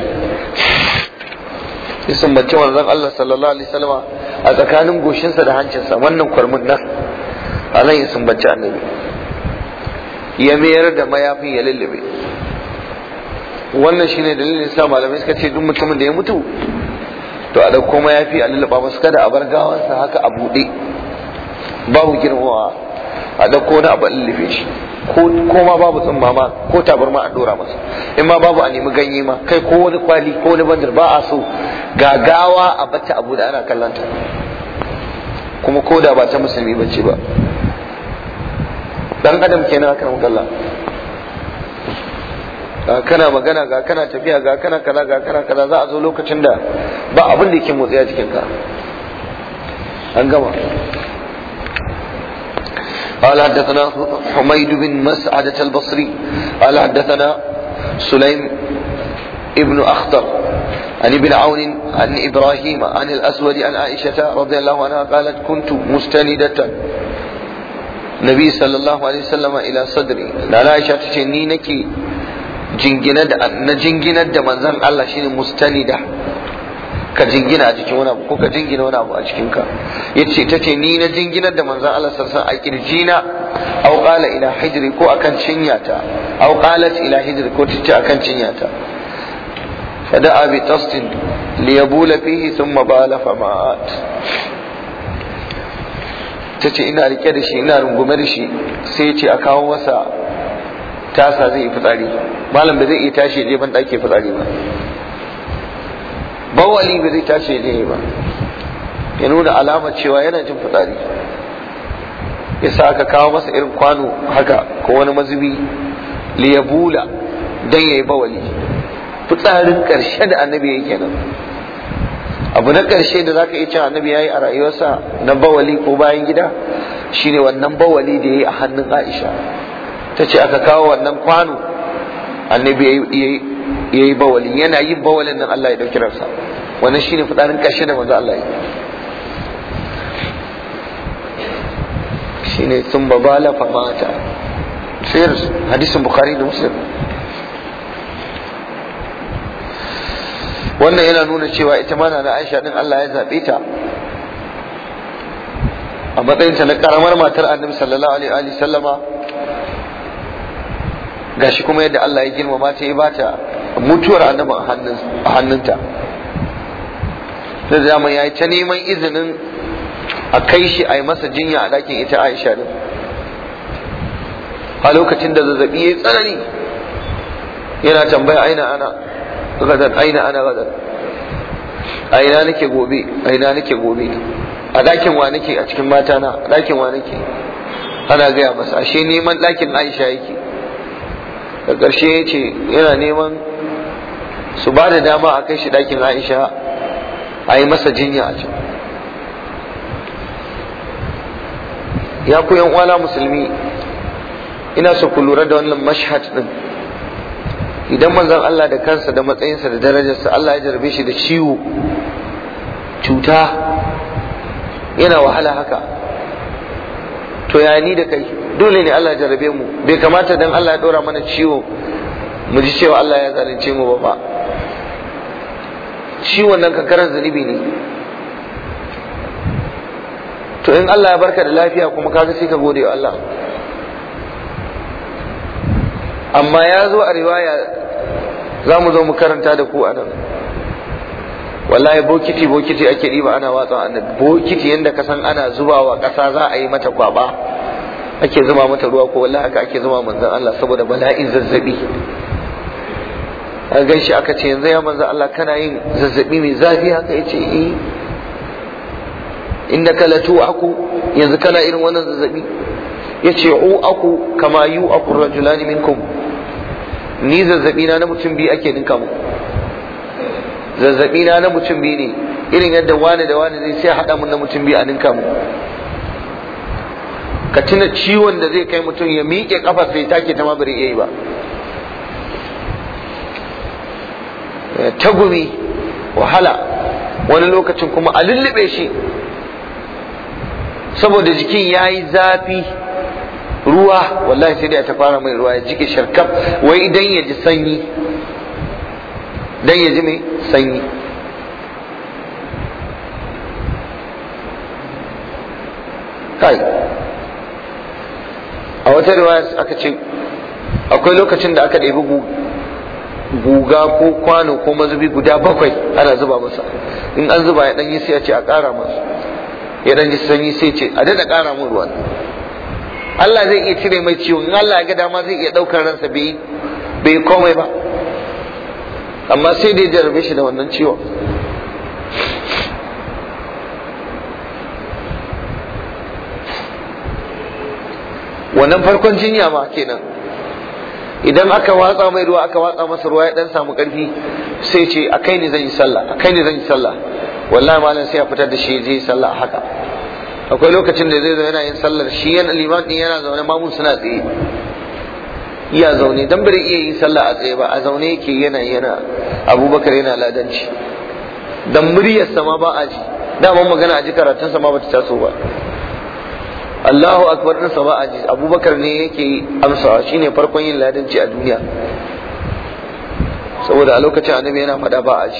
A: ya sumbace manzon Allah sallallahu alaihi wasallam a tsakanin goshinsa da hancinsa, wannan kwarmin nan a nan ya sumbace annabi, ya mayar da mayafin ya lullube. wannan shine dalilin sa malamai suka ce duk mutumin da ya mutu to a dauko mayafi a lulluba masa, kada a bar gawansa haka a buɗe babu girmawa, a dauko wani abu a lullube shi, ko ma babu tsumma ma ko tabarma a dora masa, in ma babu a nemi ganye ma, kai ko wani kwali ko wani bandar, ba a so gagawa a bata abu da ana kallanta, kuma ko da ba ta musulmi bace ba. dan adam kenan aka kalla, ga kana magana, ga kana tafiya, ga kana kaza, ga kana kaza, za a zo lokacin da ba abin da yake motsi a cikin ka, an gama. قال حدثنا حميد بن مسعدة البصري قال حدثنا سليم ابن أخطر عن ابن عون عن إبراهيم عن الأسود عن عائشة رضي الله عنها قالت كنت مستندة النبي صلى الله عليه وسلم إلى صدري. لا عائشة تشيني نكي جنجند منزل الله شيني مستندة ka jingina a jikin wani abu ko ka jingina wani abu a cikin ka yace tace ni na jinginar da manzon Allah sallallahu alaihi wasallam a kirjina aw qala ila hijri ko akan cinyata aw qalat ila hijri ko tace akan cinyata fada'a bi tastin liyabula fihi thumma bala fama'at tace ina rike da shi ina rungume da shi sai yace a kawo masa tasa zai yi fitsari. Malam ba zai iya tashi je ban dake fitsari ba, bawali ba zai tashi ne ba, ya nuna alamar cewa yana jin fitsari. Ya sa aka kawo masa irin kwano haka ko wani mazubi liyabula dan yayi bawali. Fitsarin karshe da annabi yake kenan. Abu na karshe da zaka iya cewa annabi yayi a rayuwarsa na bawali ko bayan gida shine wannan bawali da yayi a hannun Aisha. Tace aka kawo wannan kwano annabi yayi bawali, yana yin bawalin nan Allah ya dauki ransa. Wannan shine fitsarin karshe da manzo Allah yi. Shine sun babala fa mata. Sai hadisin Bukhari da Muslim. Wannan yana nuna cewa ita ma na Aisha din Allah ya zabe ta a matsayin ta na karamar matar Annabi sallallahu alaihi wa sallama. Gashi kuma yadda Allah ya girmama ta ya bata mutuwar Annabi a hannunta. Da zaman yayi ta neman izinin a kai shi a yi masa jinya a ɗakin ita Aisha din. A lokacin da zazzabi ya yi tsanani yana tambaya aina ana gadan, aina ana gadan, a ina nake gobe, a ina nake gobe, a ɗakin wa nake a cikin mata na, a ɗakin wa nake. Ana gaya masa ashe neman ɗakin Aisha yake. Da ƙarshe ya ce yana neman su ba da dama a kai shi ɗakin Aisha a yi masa jinya a can. Ya ku yan uwana musulmi, ina so ku lura da wannan mashhad din. Idan manzon Allah da kansa da matsayinsa da darajarsa Allah ya jarabe shi da ciwo, cuta, yana wahala haka, to ya ni da kai dole ne Allah ya jarabe mu. Bai kamata dan Allah ya dora mana ciwo mu ji cewa Allah ya zalunce mu ba. Ciwon nan kankaran zunubi ne. To in Allah ya barka da lafiya kuma kaga sai ka gode wa Allah. Amma ya zo a riwaya za mu zo mu karanta da ku anan, wallahi bokiti ake ɗiba ana watsa annabi. Bokiti yanda ka san ana zubawa ƙasa za a yi mata kwaba ake zuba mata ruwa, ko wallahi haka ake zuba manzon Allah saboda bala'in zazzabi. A gan shi aka ce yanzu ya manzon Allah kana yin zazzabi mai zafi haka? Yace eh. Innaka latu'aku, yanzu kana irin wannan zazzabi? Yace u'aku kama yu'aku rajulani minkum, ni zazzabi na mutum biyu ake ninka mu. Zazzabi na mutum biyu ne, irin yadda wani da wani zai sai hada mun na mutum biyu a ninka mu. Ka tuna ciwon da zai kai mutum ya miƙe kafa sai take ta ma bari yayi ba. Tagumi, wahala, wani lokacin kuma a lullube shi saboda jikin ya yi zafi. Ruwa wallahi sai dai ta fara mai ruwa ya jike sharkaf, wai idan ya ji sanyi, dan ya ji mai sanyi. Kai, a wata riwaya aka ce akwai lokacin da aka ɗebi guga ko kwano ko mazubi guda 7 ana zuba masa. In an zuba ya ɗanyi sai a ce a ƙara masa, ya ɗan ji sanyi sai ce a daɗa ƙara mun ruwan. Allah zai iya cire mai ciwon, in Allah ya ga dama zai iya ɗaukar ransa bai komai ba, amma sai dai jarabe shi da wannan ciwon. Wannan farkon jinya ma kenan. Idan aka watsa mai ruwa, aka watsa masa ruwa ya dan samu karfi, sai ce a kai ne zan yi sallah, a kai ne zan yi sallah. Wallahi malam sai ya fitar da shi je sallah haka. Akwai lokacin da zai zo yana yin sallar shi, yana liman din yana zaune, mamun suna tsaye. iya zaune dan bare iya yin sallah a tsaye ba, a zaune yake yana Abubakar yana ladanci, dan muryar sama ba a ji, daman magana a ji karatun sama ba ta taso ba. Allahu akbar din sama a ji, Abubakar ne yake amsawa, shine farkon yin ladanci a duniya, saboda a lokacin annabi yana faɗa ba a ji.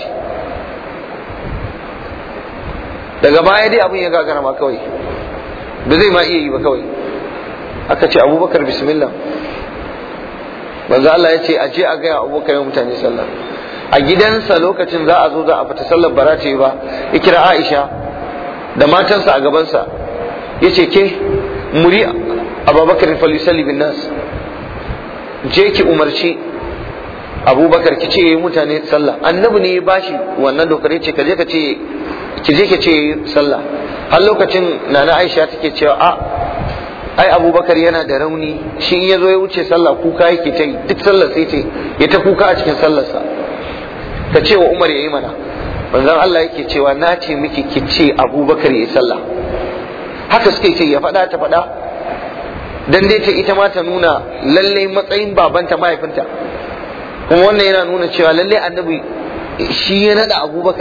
A: Daga baya dai abin ya gagara ma kawai, ba zai ma iya yi ba kawai, aka ce Abubakar bismillah. Manzo Allah ya ce a je a gaya Abubakar ya mutane sallah a gidansa. Lokacin za a zo za a fita sallar bara ce ba, ya kira Aisha da matansa a gabansa, ya ce ke muri Abubakar falisalli bin nas, je ki umarci Abubakar ki ce mutane sallah. Annabi ne ya bashi wannan dokar, ya ce ka je ka ce ki je ki ce sallah. Har lokacin nana Aisha take cewa ai Abubakar yana da rauni, shi in ya zo ya wuce sallah kuka yake ta yi, duk sallar sai ce ya ta kuka a cikin sallarsa. ka ce wa Umar ya yi mana. Manzon Allah yake cewa na ce miki ki ce Abubakar ya yi sallah. Haka suka ce ya faɗa ta faɗa, dan dai ta ita ma ta nuna lalle matsayin babanta mahaifinta, kuma wannan yana nuna cewa lalle annabi shi ya nada Abubakar,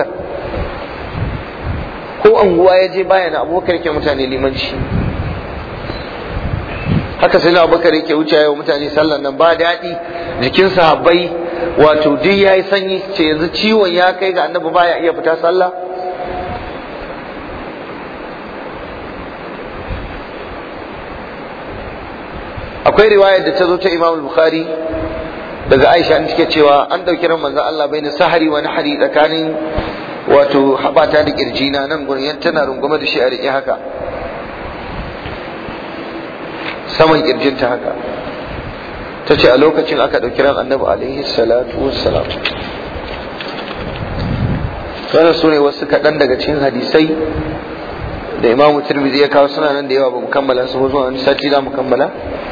A: ko anguwa ya je baya na Abubakar yake mutane limanci. Haka sai Abubakar yake wuce yawa mutane sallan nan ba daɗi, jikin sahabbai wato duk yayi sanyi, ce yanzu ciwon ya kai ga annabi baya iya fita sallah. Akwai riwayar da ta zo ta Imam Bukhari daga Aisha in take cewa an dauki ran manzon Allah bai na sahari wa nahari, tsakanin wato habata da kirjina nan gurin tana rungume da shi a rike haka saman kirjinta haka. Ta ce a lokacin aka ɗauki ran annabi alaihi salatu wassalam. Wannan su ne wasu kaɗan daga cikin hadisai da Imamu Tirmidhi ya kawo, suna nan da yawa ba mu kammala su, zuwa wani sati za mu kammala,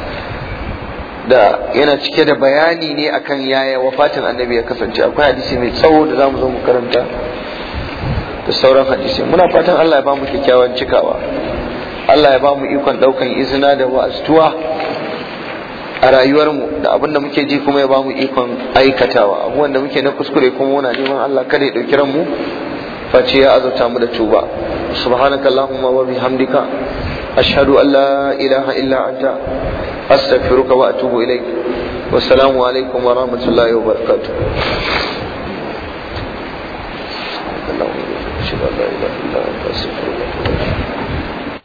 A: da yana cike da bayani ne akan yaya wafatin annabi ya kasance. Akwai hadisi mai tsawo da za mu zo mu karanta da sauran hadisi. Muna fatan Allah ya ba mu kyakkyawan cikawa, Allah ya ba mu ikon daukan izina da wa'azuwa a rayuwarmu da abin da muke ji, kuma ya ba mu ikon aikatawa. Abubuwan da muke na kuskure kuma muna neman Allah kada ya dauki ranmu, face ya azurta mu da tuba. Subhanakallahumma wa bihamdika ashhadu an la ilaha illa anta astaghfiruka wa atubu ilaik. Wassalamu alaikum wa rahmatullahi wa barakatuh. Allahumma la ilaha illa anta astaghfiruka wa atubu ilaik.